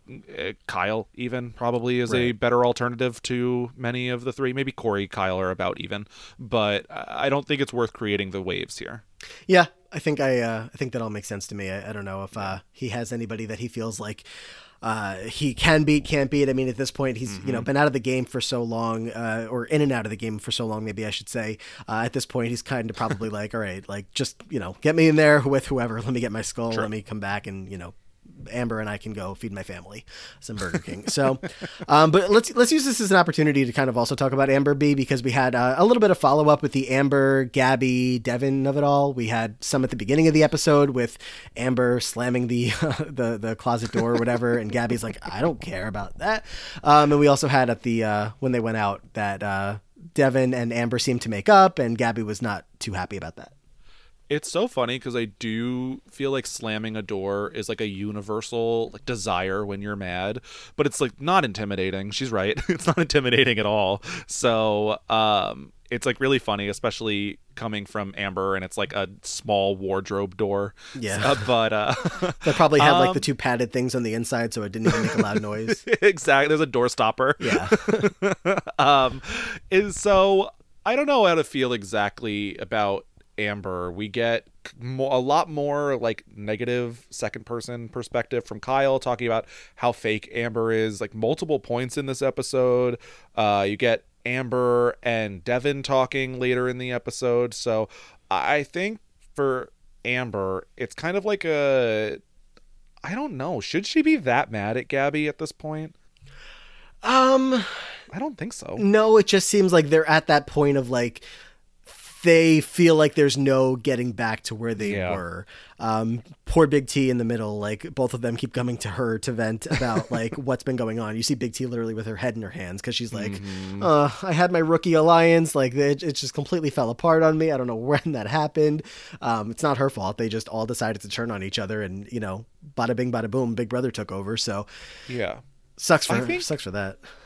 Kyle even probably is right. a better alternative to many of the three. Maybe Corey, Kyle are about even, but I don't think it's worth creating the waves here.
Yeah, I think I uh, I think that all makes sense to me. I, I don't know if uh, he has anybody that he feels like uh, he can beat, can't beat. I mean, at this point, he's mm-hmm. you know been out of the game for so long, uh, or in and out of the game for so long, maybe I should say. Uh, at this point, he's kind of probably like, all right, like, just, you know, get me in there with whoever. Let me get my skull. Sure. Let me come back and, you know, Amber and I can go feed my family some Burger King. So, um, but let's let's use this as an opportunity to kind of also talk about Amber B, because we had uh, a little bit of follow up with the Amber, Gabby, Devin of it all. We had some at the beginning of the episode with Amber slamming the uh, the the closet door or whatever, and Gabby's like, I don't care about that. Um, and we also had at the uh, when they went out that uh, Devin and Amber seemed to make up, and Gabby was not too happy about that.
It's so funny because I do feel like slamming a door is like a universal, like, desire when you're mad, but it's, like, not intimidating. She's right. It's not intimidating at all. So um, it's, like, really funny, especially coming from Amber, and it's like a small wardrobe door.
Yeah.
Uh, but uh,
they probably had
um,
like the two padded things on the inside, so it didn't even make a loud noise.
Exactly. There's a door stopper.
Yeah.
um, is so I don't know how to feel exactly about Amber. We get mo- a lot more, like, negative second person perspective from Kyle, talking about how fake Amber is, like, multiple points in this episode. Uh, you get Amber and Devin talking later in the episode. So I think for Amber, it's kind of like a, I don't know, should she be that mad at Gabby at this point?
Um,
I don't think so.
No, it just seems like they're at that point of, like, they feel like there's no getting back to where they yeah. were. Um, poor Big T in the middle, like, both of them keep coming to her to vent about, like, what's been going on. You see Big T literally with her head in her hands because she's like, mm-hmm. uh, I had my rookie alliance. Like, it, it just completely fell apart on me. I don't know when that happened. Um, it's not her fault. They just all decided to turn on each other, and, you know, bada bing, bada boom, Big Brother took over. So,
yeah.
Sucks for
I
her.
think,
Sucks for that.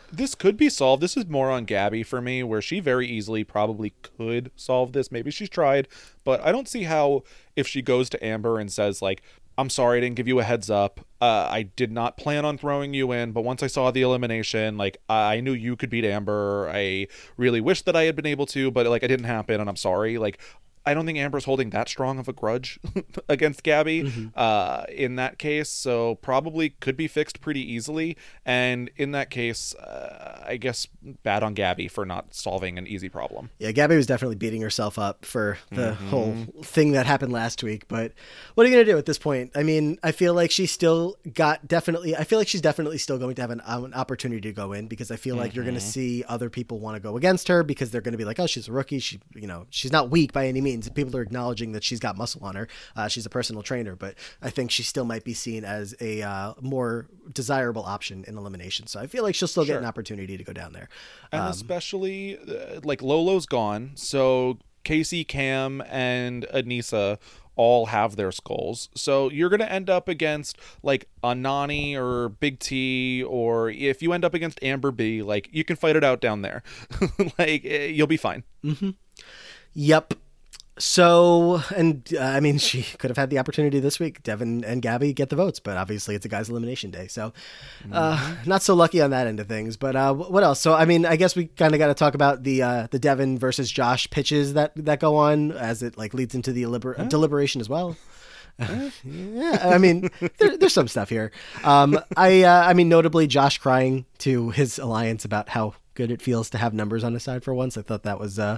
this could be solved. This is more on Gabby for me, where she very easily probably could solve this. Maybe she's tried, but I don't see how, if she goes to Amber and says, like, I'm sorry I didn't give you a heads up. Uh, I did not plan on throwing you in, but once I saw the elimination, like, I knew you could beat Amber. I really wish that I had been able to, but, like, it didn't happen, and I'm sorry. Like, I don't think Amber's holding that strong of a grudge against Gabby mm-hmm. uh, in that case, so probably could be fixed pretty easily. And in that case, uh, I guess bad on Gabby for not solving an easy problem.
Yeah, Gabby was definitely beating herself up for the
mm-hmm.
whole thing that happened last week. But what are you going to do at this point? I mean, I feel like she's still got definitely, I feel like she's definitely still going to have an, um, an opportunity to go in, because I feel like mm-hmm. you're going to see other people want to go against her because they're going to be like, oh, she's a rookie. She, you know, she's not weak by any means. People are acknowledging that she's got muscle on her. Uh, she's a personal trainer, but I think she still might be seen as a uh, more desirable option in elimination. So I feel like she'll still
sure.
get an opportunity to go down there.
And
um,
especially uh, like Lolo's gone. So Casey, Cam, and Anissa all have their skulls. So you're going to end up against like a Nany or Big T, or if you end up against Amber B, like you can fight it out down there. Like you'll be fine.
Mm-hmm. Yep. So, and uh, I mean, she could have had the opportunity this week. Devin and Gabby get the votes, but obviously it's a guy's elimination day. So, uh, mm-hmm. not so lucky on that end of things. But uh, what else? So, I mean, I guess we kind of got to talk about the uh, the Devin versus Josh pitches that that go on as it like leads into the deliber- huh? deliberation as well. Yeah, I mean, there, there's some stuff here. Um, I uh, I mean, notably Josh crying to his alliance about how good it feels to have numbers on his side for once. I thought that was. Uh,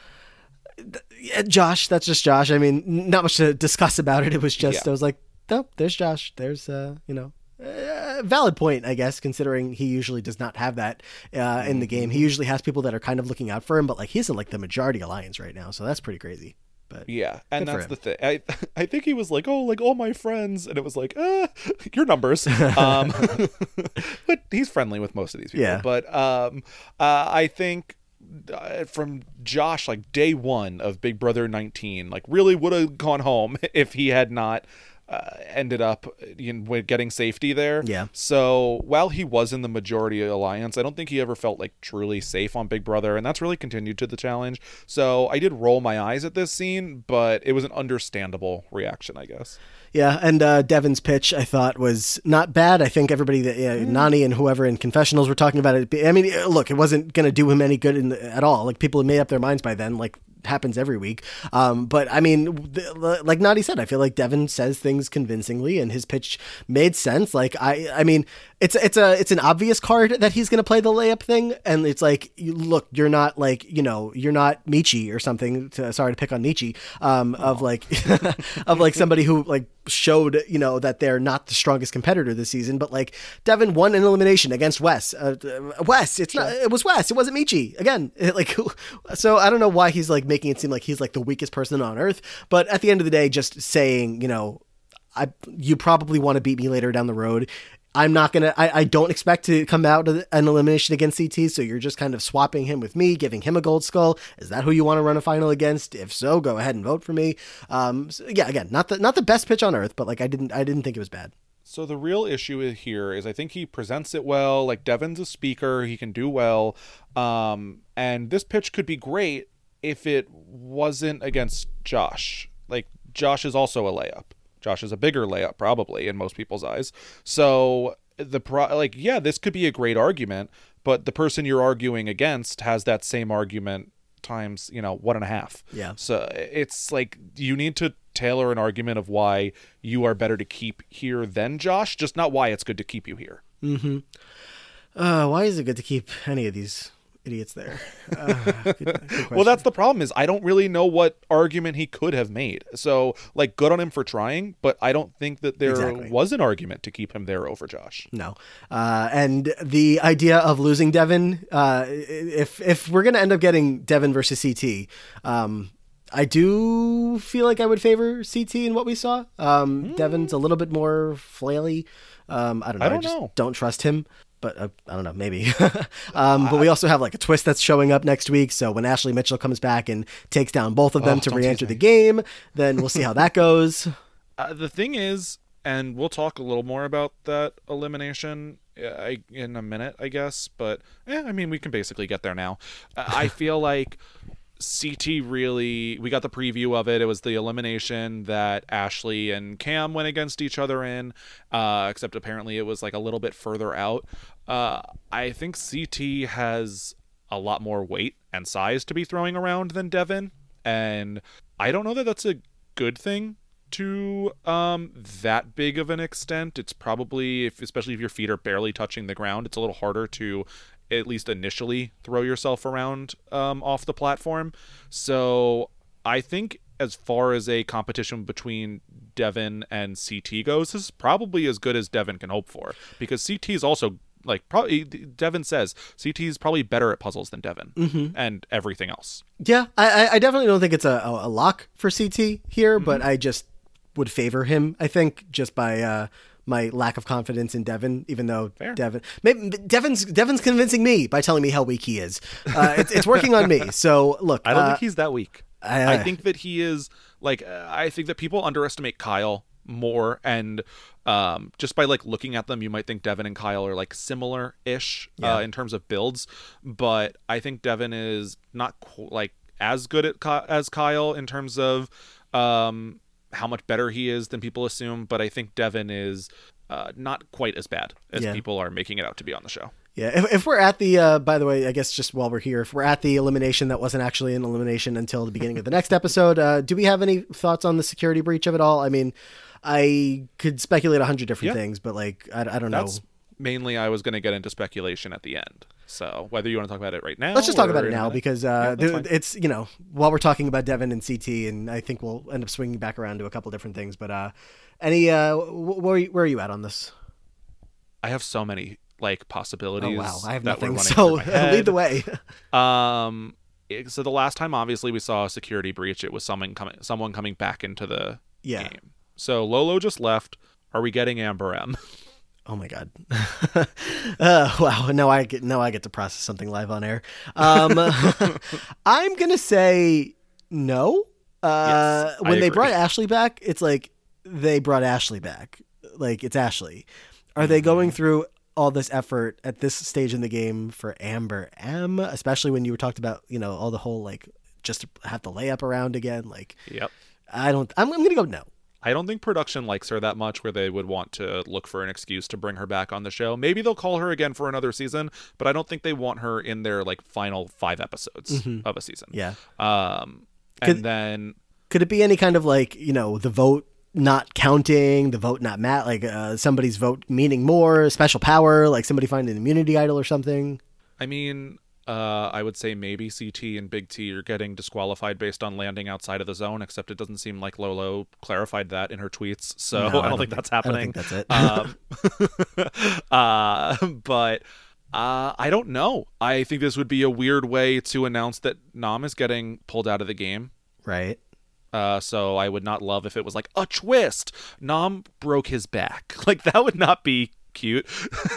Josh, that's just Josh. I mean, not much to discuss about it. It was just, yeah. I was like, oh, there's Josh. There's, uh, you know, uh, valid point, I guess, considering he usually does not have that uh, in the game. He usually has people that are kind of looking out for him, but like he's in like the majority alliance right now. So that's pretty crazy. But
yeah, and that's the thing. I I think he was like, oh, like all my friends, and it was like, uh, your numbers. Um, but he's friendly with most of these people.
Yeah.
But um, uh, I think. Uh, from Josh, like day one of Big Brother nineteen, like really would have gone home if he had not uh, ended up you know, getting safety there.
Yeah.
So while he was in the majority alliance, I don't think he ever felt like truly safe on Big Brother, and that's really continued to the challenge. So I did roll my eyes at this scene, but it was an understandable reaction, I guess.
Yeah, and uh, Devin's pitch, I thought, was not bad. I think everybody, that uh, Nany and whoever in confessionals were talking about it. I mean, look, it wasn't going to do him any good in the, at all. Like, people had made up their minds by then, like happens every week. Um, but, I mean, the, like Nany said, I feel like Devin says things convincingly, and his pitch made sense. Like, I I mean, it's it's a it's an obvious card that he's going to play the layup thing, and it's like, you, look, you're not, like, you know, you're not Michi or something, to, sorry to pick on Michi, um, of, like, of, like, somebody who, like, showed, you know, that they're not the strongest competitor this season, but like Devin won an elimination against Wes. Uh, Wes, it's not, it was Wes. It wasn't Michi again. It, like, so I don't know why he's like making it seem like he's like the weakest person on earth, but at the end of the day, just saying, you know, I, you probably want to beat me later down the road. I'm not going to, I don't expect to come out of an elimination against C T. So you're just kind of swapping him with me, giving him a gold skull. Is that who you want to run a final against? If so, go ahead and vote for me. Um, so yeah, again, not the, not the best pitch on earth, but like, I didn't, I didn't think it was bad.
So the real issue here is I think he presents it well. Like Devin's a speaker. He can do well. Um, and this pitch could be great if it wasn't against Josh. Like Josh is also a layup. Josh is a bigger layup, probably, in most people's eyes. So, the pro- like, yeah, this could be a great argument, but the person you're arguing against has that same argument times, you know, one and a half.
Yeah.
So, it's like, you need to tailor an argument of why you are better to keep here than Josh, just not why it's good to keep you here.
Mm-hmm. Uh, why is it good to keep any of these idiots there? Uh, good, good
well, that's the problem is I don't really know what argument he could have made. So, like, good on him for trying, but I don't think that there
exactly.
was an argument to keep him there over Josh.
No. Uh, and the idea of losing Devin, uh, if if we're going to end up getting Devin versus C T, um, I do feel like I would favor C T in what we saw. Um, mm. Devin's a little bit more flaily. Um, I don't know.
I don't
I just
know.
don't trust him. But uh, I don't know, maybe. um, but we also have like a twist that's showing up next week. So when Ashley Mitchell comes back and takes down both of them oh, to re-enter the game, then we'll see how that goes.
Uh, the thing is, and we'll talk a little more about that elimination uh, I, in a minute, I guess. But yeah, I mean, we can basically get there now. Uh, I feel like C T really, we got the preview of it. It was the elimination that Ashley and Cam went against each other in, uh, except apparently it was like a little bit further out. Uh, I think C T has a lot more weight and size to be throwing around than Devin. And I don't know that that's a good thing to um that big of an extent. It's probably, if especially if your feet are barely touching the ground, it's a little harder to at least initially throw yourself around um off the platform. So I think as far as a competition between Devin and C T goes, this is probably as good as Devin can hope for, because C T is also like, probably Devin says C T is probably better at puzzles than Devin mm-hmm. and everything else.
Yeah, I, I definitely don't think it's a, a lock for C T here, mm-hmm. but I just would favor him, I think, just by uh, my lack of confidence in Devin, even though Fair. Devin, maybe Devin's Devin's convincing me by telling me how weak he is. Uh, it's, it's working on me. So look,
I don't uh,
think
he's that weak. I, I think that he is like, uh, I think that people underestimate Kyle more, and um just by like looking at them, you might think Devin and Kyle are like similar ish yeah. uh, in terms of builds, but I think Devin is not qu- like as good at Ky- as Kyle in terms of um how much better he is than people assume, but I think Devin is uh not quite as bad as yeah. people are making it out to be on the show.
Yeah, if, if we're at the, uh, by the way, I guess just while we're here, if we're at the elimination that wasn't actually an elimination until the beginning of the next episode, uh, do we have any thoughts on the security breach of it all? I mean, I could speculate a hundred different yeah. things, but like, I, I don't
That's
know.
Mainly, I was going to get into speculation at the end. So whether you want to talk about it right now,
let's just talk about it now, because uh, yeah, th- it's, you know, while we're talking about Devin and C T, and I think we'll end up swinging back around to a couple different things. But uh, any, uh, where where are you at on this?
I have so many like possibilities.
Oh wow, I have nothing. So lead the way.
um, it, so the last time, obviously, we saw a security breach, it was someone coming, someone coming back into the yeah. game. So Lolo just left. Are we getting Amber M?
Oh my god! uh, wow, now I get now I get to process something live on air. Um, I'm gonna say no. Uh, yes, when they brought Ashley back, it's like they brought Ashley back. Like, it's Ashley. Are mm-hmm. they going through all this effort at this stage in the game for Amber M? Especially when you were talked about, you know, all the whole like just to have the layup around again. Like,
yep.
I don't. I'm, I'm gonna go no.
I don't think production likes her that much where they would want to look for an excuse to bring her back on the show. Maybe they'll call her again for another season, but I don't think they want her in their like final five episodes mm-hmm. of a season.
Yeah.
Um, and
could,
then
could it be any kind of like, you know, the vote not counting, the vote not mat, like uh, somebody's vote meaning more, special power, like somebody find an immunity idol or something?
I mean, Uh, I would say maybe C T and Big T are getting disqualified based on landing outside of the zone, except it doesn't seem like Lolo clarified that in her tweets, so no, I, don't I don't think that's happening.
I don't think that's
it. um, uh, but uh, I don't know. I think this would be a weird way to announce that Nam is getting pulled out of the game.
Right.
Uh, so I would not love if it was like a twist. Nam broke his back. Like, that would not be cute.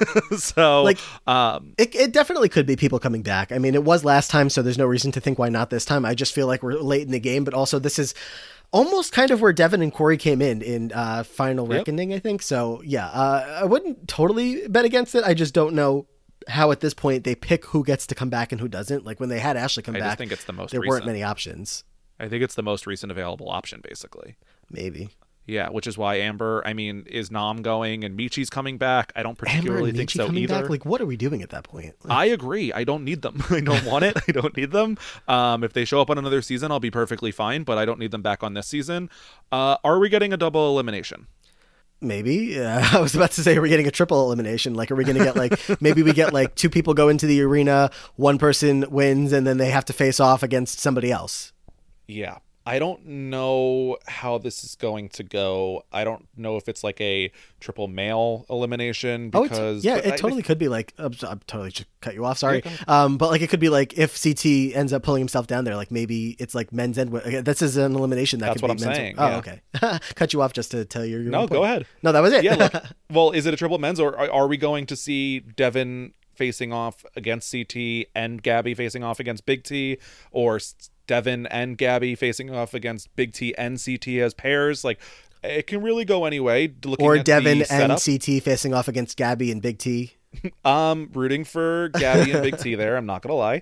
So
like
um
it, it definitely could be people coming back. I mean, it was last time, so there's no reason to think why not this time. I just feel like we're late in the game, but also this is almost kind of where Devin and Corey came in in uh Final yep. Reckoning, I think. So yeah, uh I wouldn't totally bet against it. I just don't know how at this point they pick who gets to come back and who doesn't. Like when they had Ashley come
I
back,
just think it's the most
there
recent.
weren't many options.
I think it's the most recent available option, basically.
Maybe.
Yeah, which is why Amber, I mean, is Nam going and Michi's coming back? I don't particularly think so
coming
either.
Back? Like, what are we doing at that point? Like...
I agree. I don't need them. I don't want it. I don't need them. Um, if they show up on another season, I'll be perfectly fine, but I don't need them back on this season. Uh, are we getting a double elimination?
Maybe. Uh, I was about to say, are we getting a triple elimination? Like, are we going to get like, maybe we get like two people go into the arena, one person wins, and then they have to face off against somebody else.
Yeah. I don't know how this is going to go. I don't know if it's like a triple male elimination because
oh, yeah, it I, totally I, could be like I'm, I'm totally just cut you off. Sorry. Um, but like it could be like if C T ends up pulling himself down there, like maybe it's like men's and this is an elimination that
That's
could
what
be
I'm
men's.
saying.
Oh,
yeah.
okay. Cut you off just to tell you. Your
no, go ahead.
No, that was it.
Yeah. Look, well, is it a triple men's or are, are we going to see Devin facing off against C T and Gabby facing off against Big T, or Devin and Gabby facing off against Big T and C T as pairs? Like, it can really go any way.
Or Devin and C T facing off against Gabby and Big T.
Um, rooting for Gabby and Big T there. I'm not gonna lie,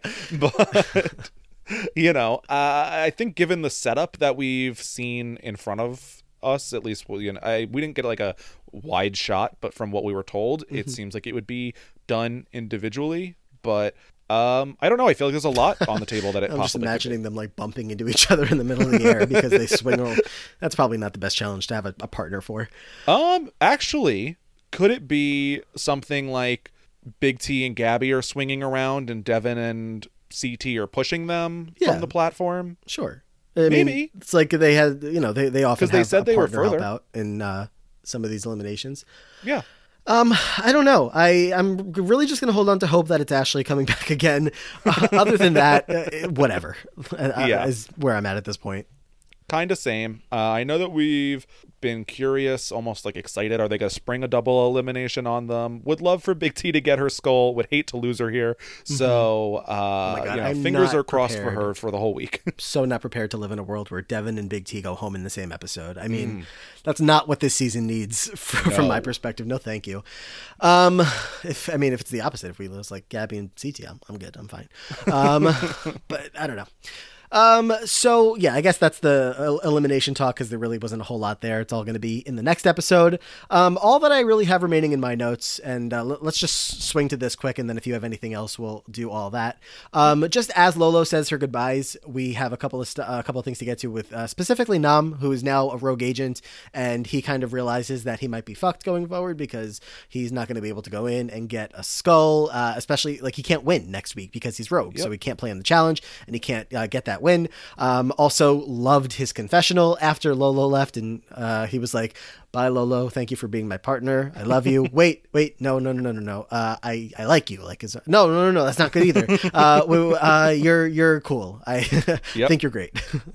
but you know, uh, I think given the setup that we've seen in front of us, at least, you know, I we didn't get like a wide shot, but from what we were told, mm-hmm. it seems like it would be done individually. But um, I don't know. I feel like there's a lot on the table that it.
I'm
possibly
just imagining them like bumping into each other in the middle of the air because they swing. Over. That's probably not the best challenge to have a, a partner for.
Um, actually. Could it be something like Big T and Gabby are swinging around and Devin and C T are pushing them yeah. from the platform?
Sure. I
Maybe.
Mean, it's like they had, you know, they, they often have
they said
a
they
partner
were further.
help out in uh, some of these eliminations.
Yeah.
Um, I don't know. I, I'm really just going to hold on to hope that it's Ashley coming back again. Uh, other than that, uh, whatever uh,
yeah.
is where I'm at at this point.
Kind of same. Uh, I know that we've been curious, almost like excited. Are they going to spring a double elimination on them? Would love for Big T to get her skull. Would hate to lose her here. So, uh,
oh my God,
you know,
I'm
fingers
not
are crossed
prepared.
for her for the whole week.
So not prepared to live in a world where Devin and Big T go home in the same episode. I mean, mm. that's not what this season needs for,
no.
from my perspective. No, thank you. Um, if I mean, if it's the opposite, if we lose like Gabby and C T, I'm, I'm good. I'm fine. Um, but I don't know. Um, so yeah, I guess that's the elimination talk because there really wasn't a whole lot there. It's all going to be in the next episode. Um, all that I really have remaining in my notes, and uh, l- let's just swing to this quick. And then if you have anything else, we'll do all that. Um, just as Lolo says her goodbyes, we have a couple of st- a couple of things to get to with uh, specifically Nam, who is now a rogue agent, and he kind of realizes that he might be fucked going forward because he's not going to be able to go in and get a skull, uh, especially like he can't win next week because he's rogue, yep. so he can't play in the challenge and he can't uh, get that win. Um, also loved his confessional after Lolo left, and uh, he was like, "Bye, Lolo. Thank you for being my partner. I love you." wait, wait, no, no, no, no, no, no. Uh, I, I like you. Like, is no, no, no, no. That's not good either. uh, we, uh, you're, you're cool. I yep. think you're great.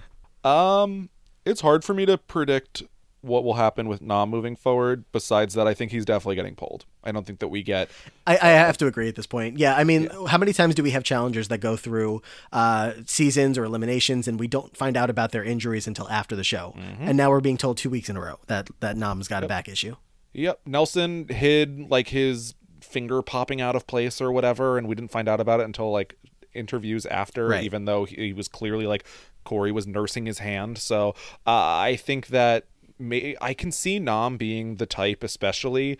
um, it's hard for me to predict what will happen with Nam moving forward. Besides that, I think he's definitely getting pulled. I don't think that we get...
I, I have to agree at this point. Yeah, I mean, yeah. how many times do we have challengers that go through uh, seasons or eliminations and we don't find out about their injuries until after the show? Mm-hmm. And now we're being told two weeks in a row that, that Nam's got yep. a back issue.
Yep. Nelson hid like his finger popping out of place or whatever, and we didn't find out about it until like interviews after, right. even though he was clearly like Corey was nursing his hand. So uh, I think that May, I can see Nam being the type especially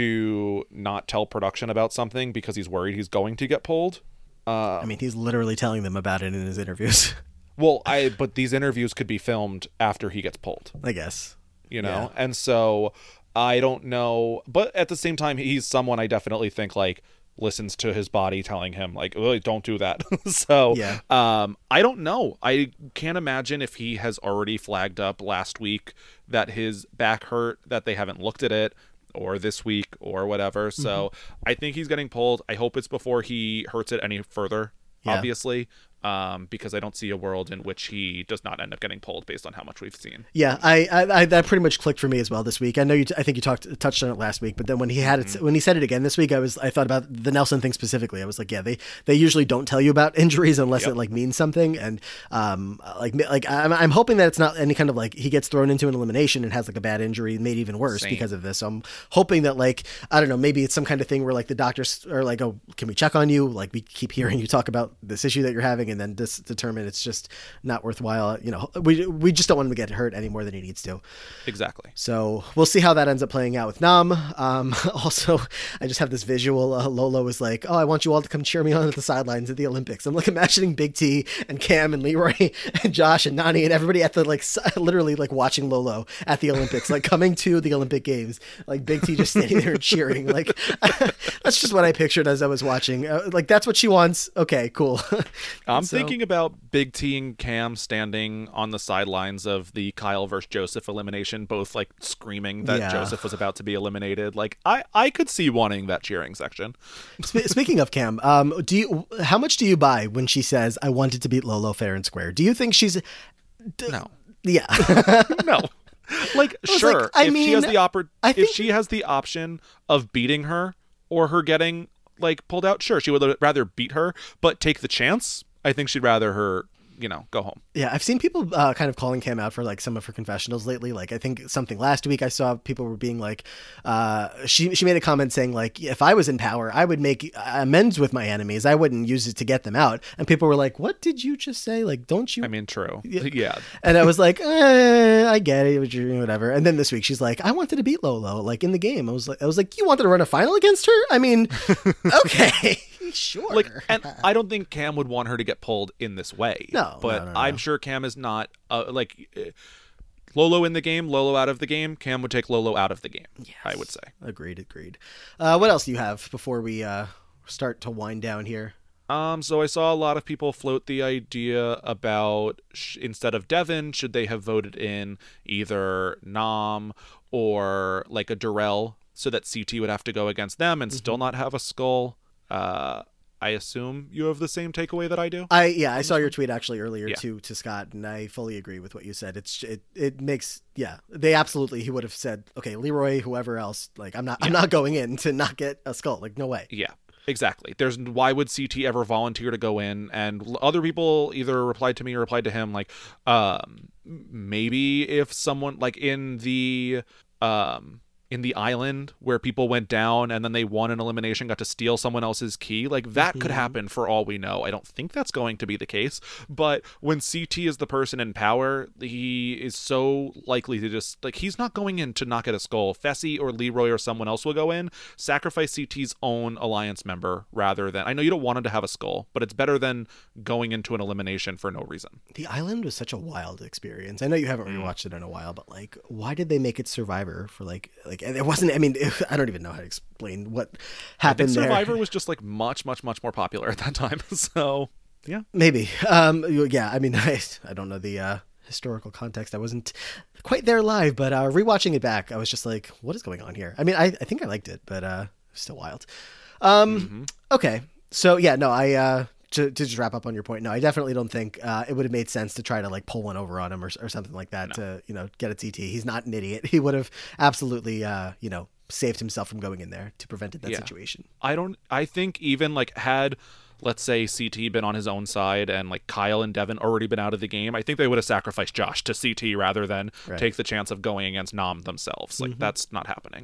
to not tell production about something because he's worried he's going to get pulled. Uh,
I mean, he's literally telling them about it in his interviews.
well, I but these interviews could be filmed after he gets pulled.
I guess.
You know?
Yeah.
And so I don't know. But at the same time, he's someone I definitely think like listens to his body telling him like, oh, don't do that. so
yeah.
um, I don't know. I can't imagine if he has already flagged up last week that his back hurt, that they haven't looked at it, or this week or whatever. So mm-hmm. I think he's getting pulled. I hope it's before he hurts it any further, yeah. obviously. Um, because I don't see a world in which he does not end up getting pulled based on how much we've seen.
Yeah, I, I, I that pretty much clicked for me as well this week. I know you. T- I think you talked touched on it last week, but then when he had it, mm-hmm. when he said it again this week, I was I thought about the Nelson thing specifically. I was like, yeah, they they usually don't tell you about injuries unless yep. it like means something, and um, like like I'm I'm hoping that it's not any kind of like he gets thrown into an elimination and has like a bad injury made even worse Same. because of this. So I'm hoping that like I don't know, maybe it's some kind of thing where like the doctors are like, oh, can we check on you? Like we keep hearing you talk about this issue that you're having, and then this determine it's just not worthwhile. You know, we we just don't want him to get hurt any more than he needs to.
Exactly.
So we'll see how that ends up playing out with Nam. Um, also, I just have this visual. Uh, Lolo was like, "Oh, I want you all to come cheer me on at the sidelines at the Olympics." I'm like imagining Big T and Cam and Leroy and Josh and Nany and everybody at the like literally like watching Lolo at the Olympics, like coming to the Olympic Games. Like Big T just standing there and cheering. Like that's just what I pictured as I was watching. Uh, like that's what she wants. Okay, cool.
I'm
so,
thinking about Big T and Cam standing on the sidelines of the Kyle versus Joseph elimination, both like screaming that
yeah.
Joseph was about to be eliminated. Like I, I could see wanting that cheering section.
Speaking of Cam, um, do you how much do you buy when she says, "I wanted to beat Lolo fair and square"? Do you think she's
d- no?
Yeah,
no. Like sure,
like, I
if
mean,
she has the oppor-
I think...
if she has the option of beating her or her getting like pulled out, sure, she would rather beat her, but take the chance. I think she'd rather her you know, go home.
Yeah, I've seen people uh, kind of calling Cam out for like some of her confessionals lately. Like I think something last week I saw people were being like, uh, she she made a comment saying like, if I was in power, I would make amends with my enemies. I wouldn't use it to get them out. And people were like, what did you just say? Like, don't you?
I mean, true.
Yeah.
yeah.
And I was like, eh, I get it, whatever. And then this week she's like, I wanted to beat Lolo like in the game. I was like, I was like, you wanted to run a final against her? I mean, okay. Sure.
Like, and I don't think Cam would want her to get pulled in this way.
No,
but
no, no, no.
I'm sure Cam is not uh, like uh, Lolo in the game, Lolo out of the game. Cam would take Lolo out of the game. Yes. I would say.
Agreed. Agreed. Uh, what else do you have before we uh, start to wind down here?
Um, so I saw a lot of people float the idea about sh- instead of Devin, should they have voted in either Nam or like a Darrell so that C T would have to go against them and mm-hmm. still not have a skull. Uh, I assume you have the same takeaway that I do.
I yeah, I saw your tweet actually earlier
yeah.
to to Scott, and I fully agree with what you said. It's it it makes yeah, they absolutely he would have said, okay, Leroy, whoever else, like I'm not yeah. I'm not going in to not get a skull, like no way.
Yeah. Exactly. There's why would C T ever volunteer to go in? And other people either replied to me or replied to him like, um, maybe if someone like in the um in the island where people went down and then they won an elimination, got to steal someone else's key, like that mm-hmm. could happen for all we know. I don't think that's going to be the case, but when C T is the person in power, he is so likely to just like, he's not going in to not get a skull. Fessy or Leroy or someone else will go in, sacrifice C T's own alliance member rather than, I know you don't want him to have a skull, but it's better than going into an elimination for no reason.
The island was such a wild experience. I know you haven't rewatched it in a while, but like, why did they make it Survivor for like, like, and it wasn't, I mean, it, I don't even know how to explain what happened
I think Survivor
there.
was just like much, much, much more popular at that time. So, yeah.
Maybe. Um, yeah, I mean, I, I don't know the uh, historical context. I wasn't quite there live, but uh, rewatching it back, I was just like, what is going on here? I mean, I, I think I liked it, but uh, still wild. Um, mm-hmm. Okay. So, yeah, no, I... Uh, To, to just wrap up on your point, no, I definitely don't think uh, it would have made sense to try to like pull one over on him or, or something like that no. to, you know, get a T T. He's not an idiot. He would have absolutely, uh, you know, saved himself from going in there to prevent that yeah. situation.
I don't, I think even like had, let's say C T been on his own side and like Kyle and Devin already been out of the game, I think they would have sacrificed Josh to C T rather than right. take the chance of going against Nam themselves. Like mm-hmm. that's not happening.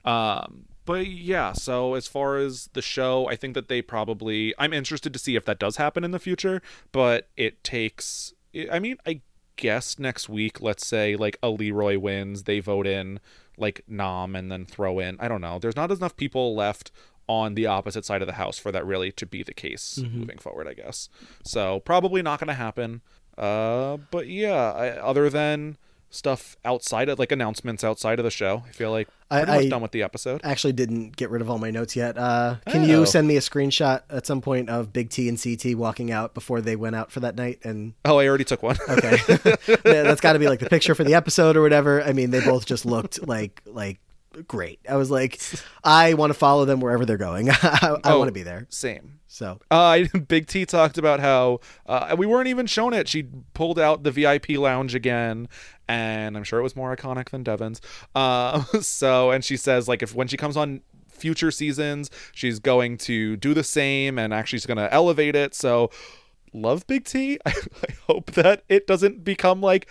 Um, But yeah, so as far as the show, I think that they probably, I'm interested to see if that does happen in the future, but it takes, I mean, I guess next week, let's say like a Leroy wins, they vote in like Nam and then throw in, I don't know, there's not enough people left on the opposite side of the house for that really to be the case mm-hmm. moving forward, I guess. So probably not going to happen. Uh, but yeah, I, other than stuff outside of like announcements outside of the show, I feel like pretty I, much I done with the episode.
I actually didn't get rid of all my notes yet. Uh, can
oh.
you send me a screenshot at some point of Big T and C T walking out before they went out for that night? And
oh, I already took one.
Okay, that's got to be like the picture for the episode or whatever. I mean, they both just looked like like great. I was like, I want to follow them wherever they're going. I, I
oh,
want to be there.
Same.
So
uh, Big T talked about how uh, we weren't even shown it. She pulled out the V I P lounge again, and I'm sure it was more iconic than Devin's. Uh, so, and she says like if when she comes on future seasons, she's going to do the same, and actually she's going to elevate it. So, love Big T. I, I hope that it doesn't become like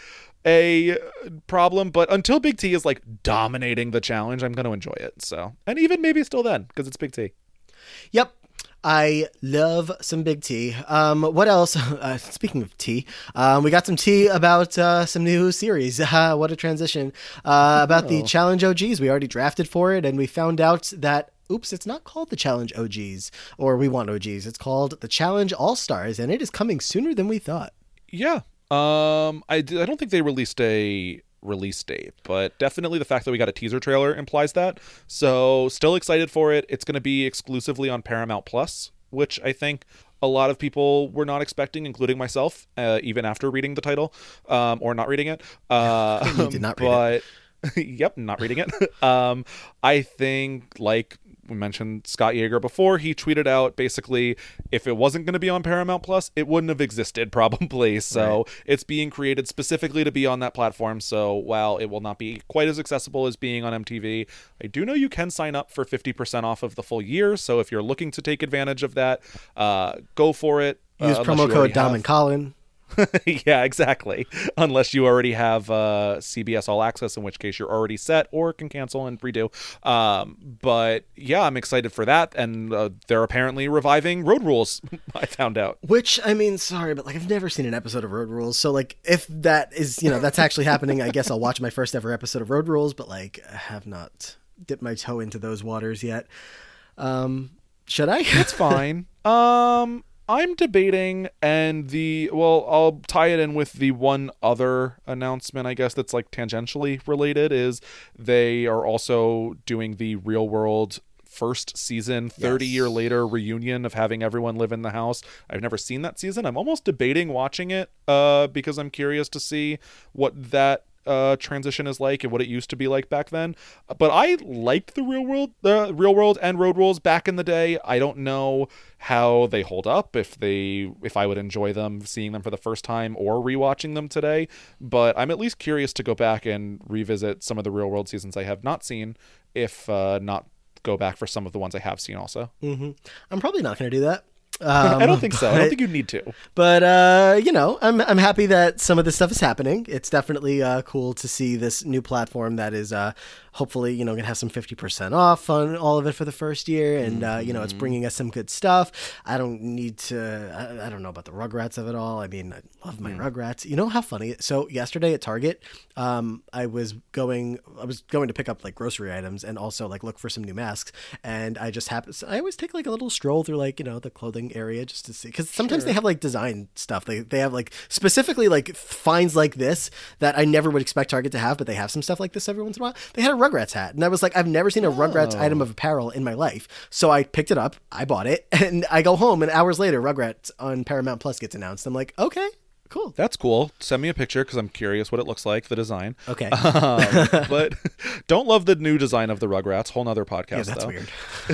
a problem, but until Big T is like dominating the challenge, I'm going to enjoy it. So, and even maybe still then, because it's Big T.
Yep. I love some Big T. Um, what else? Uh, speaking of tea, um, we got some tea about uh, some new series. Uh, what a transition. Uh, about oh. the Challenge O Gs. We already drafted for it, and we found out that, oops, it's not called the Challenge O Gs, or We Want O Gs. It's called the Challenge All-Stars, and it is coming sooner than we thought.
Yeah. Um, I, I don't think they released a release date, but definitely the fact that we got a teaser trailer implies that. So still excited for it. It's going to be exclusively on Paramount Plus, which I think a lot of people were not expecting, including myself, uh, even after reading the title, um, or not reading it. Uh,
you did not read
but, it. Yep, not reading it. um, I think like we mentioned Scott Yeager before, he tweeted out basically if it wasn't going to be on Paramount Plus, it wouldn't have existed probably. So right. It's being created specifically to be on that platform. So while it will not be quite as accessible as being on M T V, I do know you can sign up for fifty percent off of the full year. So if you're looking to take advantage of that, uh, go for it.
Use
uh,
promo code Dom and Colin.
Yeah, exactly. Unless you already have uh, C B S All Access, in which case you're already set or can cancel and redo. Um, but yeah, I'm excited for that. And uh, they're apparently reviving Road Rules, I found out.
Which, I mean, sorry, but like I've never seen an episode of Road Rules. So like if that is, you know, that's actually happening, I guess I'll watch my first ever episode of Road Rules. But like I have not dipped my toe into those waters yet. Um, should I?
It's fine. Um... I'm debating, and the, well, I'll tie it in with the one other announcement, I guess, that's like tangentially related, is they are also doing the Real World first season, thirty
Yes.
year later reunion of having everyone live in the house. I've never seen that season. I'm almost debating watching it uh, because I'm curious to see what that uh transition is like and what it used to be like back then. But I liked the real world the uh, real world and Road Rules back in the day. I don't know how they hold up, if they if I would enjoy them seeing them for the first time or rewatching them today, but I'm at least curious to go back and revisit some of the Real World seasons I have not seen, if uh not go back for some of the ones I have seen also.
Mm-hmm. I'm probably not going to do that. Um,
I don't think so.
but,
I don't think you need to.
But uh, you know, I'm I'm happy that some of this stuff is happening. It's definitely uh, cool to see this new platform that is uh, hopefully, you know, gonna have some fifty percent off on all of it for the first year, and uh, you know, it's bringing us some good stuff. I don't need to. I, I don't know about the Rugrats of it all. I mean, I love my mm. Rugrats. You know how funny? So yesterday at Target, um, I was going. I was going to pick up like grocery items and also like look for some new masks, and I just happened. I always take like a little stroll through like you know the clothing area just to see, because sometimes
Sure.
they have like design stuff. They they have like specifically like finds like this that I never would expect Target to have, but they have some stuff like this every once in a while. They had a Rugrats hat, and I was like, I've never seen a Rugrats
Oh.
item of apparel in my life. So I picked it up, I bought it, and I go home, and hours later, Rugrats on Paramount Plus gets announced. I'm like, okay, cool.
That's cool. Send me a picture because I'm curious what it looks like, the design.
Okay.
Um, but don't love the new design of the Rugrats. Whole nother podcast,
Yeah, that's
though.
weird.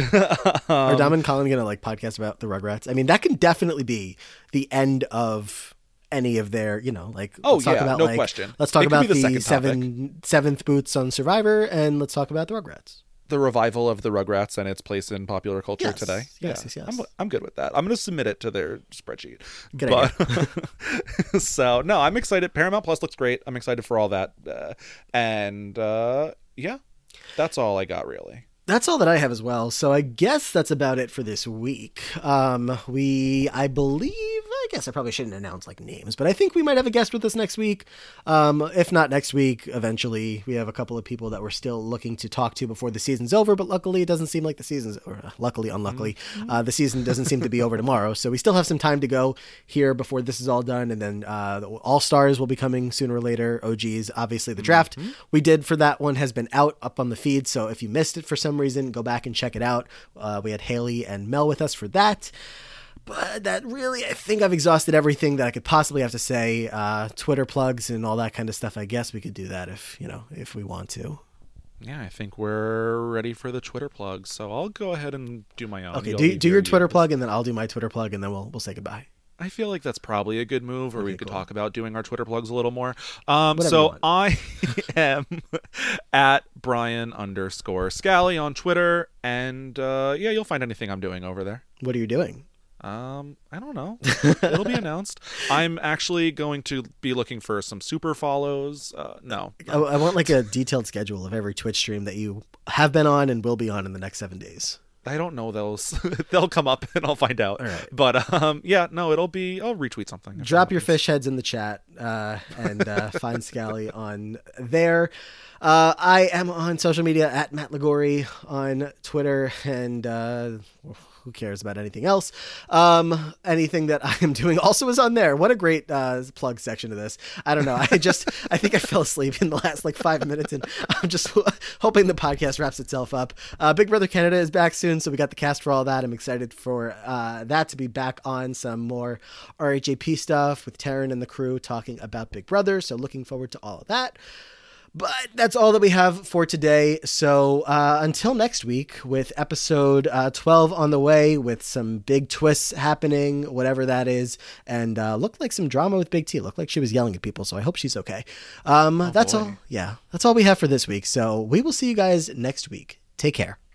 Are Dom and Colin gonna like podcast about the Rugrats? I mean, that can definitely be the end of any of their, you know, like
Oh,
let's talk
yeah,
about
no
like
question.
let's talk
It could
about
be the
the,
second
seven seventh boots on Survivor, and let's talk about the Rugrats.
The revival of the Rugrats and its place in popular culture
Yes,
today.
yes, yes, yes.
I'm, I'm good with that. I'm going to submit it to their spreadsheet.
Good
but, so, no, I'm excited. Paramount Plus looks great. I'm excited for all that. Uh, and uh, yeah, that's all I got, really.
That's all that I have as well. So I guess that's about it for this week. Um, we, I believe, I guess I probably shouldn't announce like names, but I think we might have a guest with us next week. Um, if not next week, eventually. We have a couple of people that we're still looking to talk to before the season's over, but luckily it doesn't seem like the season's, or uh, luckily, unluckily, uh, the season doesn't seem to be over tomorrow. So we still have some time to go here before this is all done. And then uh, the All-Stars will be coming sooner or later. O Gs, obviously the draft mm-hmm. we did for that one has been out up on the feed. So if you missed it for some reason, go back and check it out. Uh, we had Haley and Mel with us for that. But that really, I think I've exhausted everything that I could possibly have to say. Uh, Twitter plugs and all that kind of stuff. I guess we could do that if, you know, if we want to.
Yeah, I think we're ready for the Twitter plugs. So I'll go ahead and do my own.
Okay,
You'll
do,
leave
do your Twitter
yours.
plug, and then I'll do my Twitter plug, and then we'll we'll say goodbye.
I feel like that's probably a good move, or
Okay,
we could
cool.
talk about doing our Twitter plugs a little more. Um,
Whatever you
so
want.
I am at Brian underscore Scally on Twitter, and uh, yeah, you'll find anything I'm doing over there.
What are you doing?
Um, I don't know. It'll be announced. I'm actually going to be looking for some super follows. Uh, no,
I, I want like a detailed schedule of every Twitch stream that you have been on and will be on in the next seven days.
I don't know those. They'll come up and I'll find out.
All right.
But um, yeah, no, it'll be. I'll retweet something. if
Drop
that
your
happens.
fish heads in the chat uh, and uh, find Scally on there. Uh, I am on social media at Matt Ligori on Twitter, and uh, who cares about anything else? Um, anything that I am doing also is on there. What a great uh, plug section of this. I don't know. I just, I think I fell asleep in the last like five minutes, and I'm just hoping the podcast wraps itself up. Uh, Big Brother Canada is back soon, so we got the cast for all that. I'm excited for uh, that to be back on, some more R H A P stuff with Taryn and the crew talking about Big Brother. So looking forward to all of that. But that's all that we have for today. So uh, until next week, with episode uh, twelve on the way, with some big twists happening, whatever that is, and uh, looked like some drama with Big T. Looked like she was yelling at people, so I hope she's okay. Um,
Oh,
that's
boy.
all. Yeah, that's all we have for this week. So we will see you guys next week. Take care.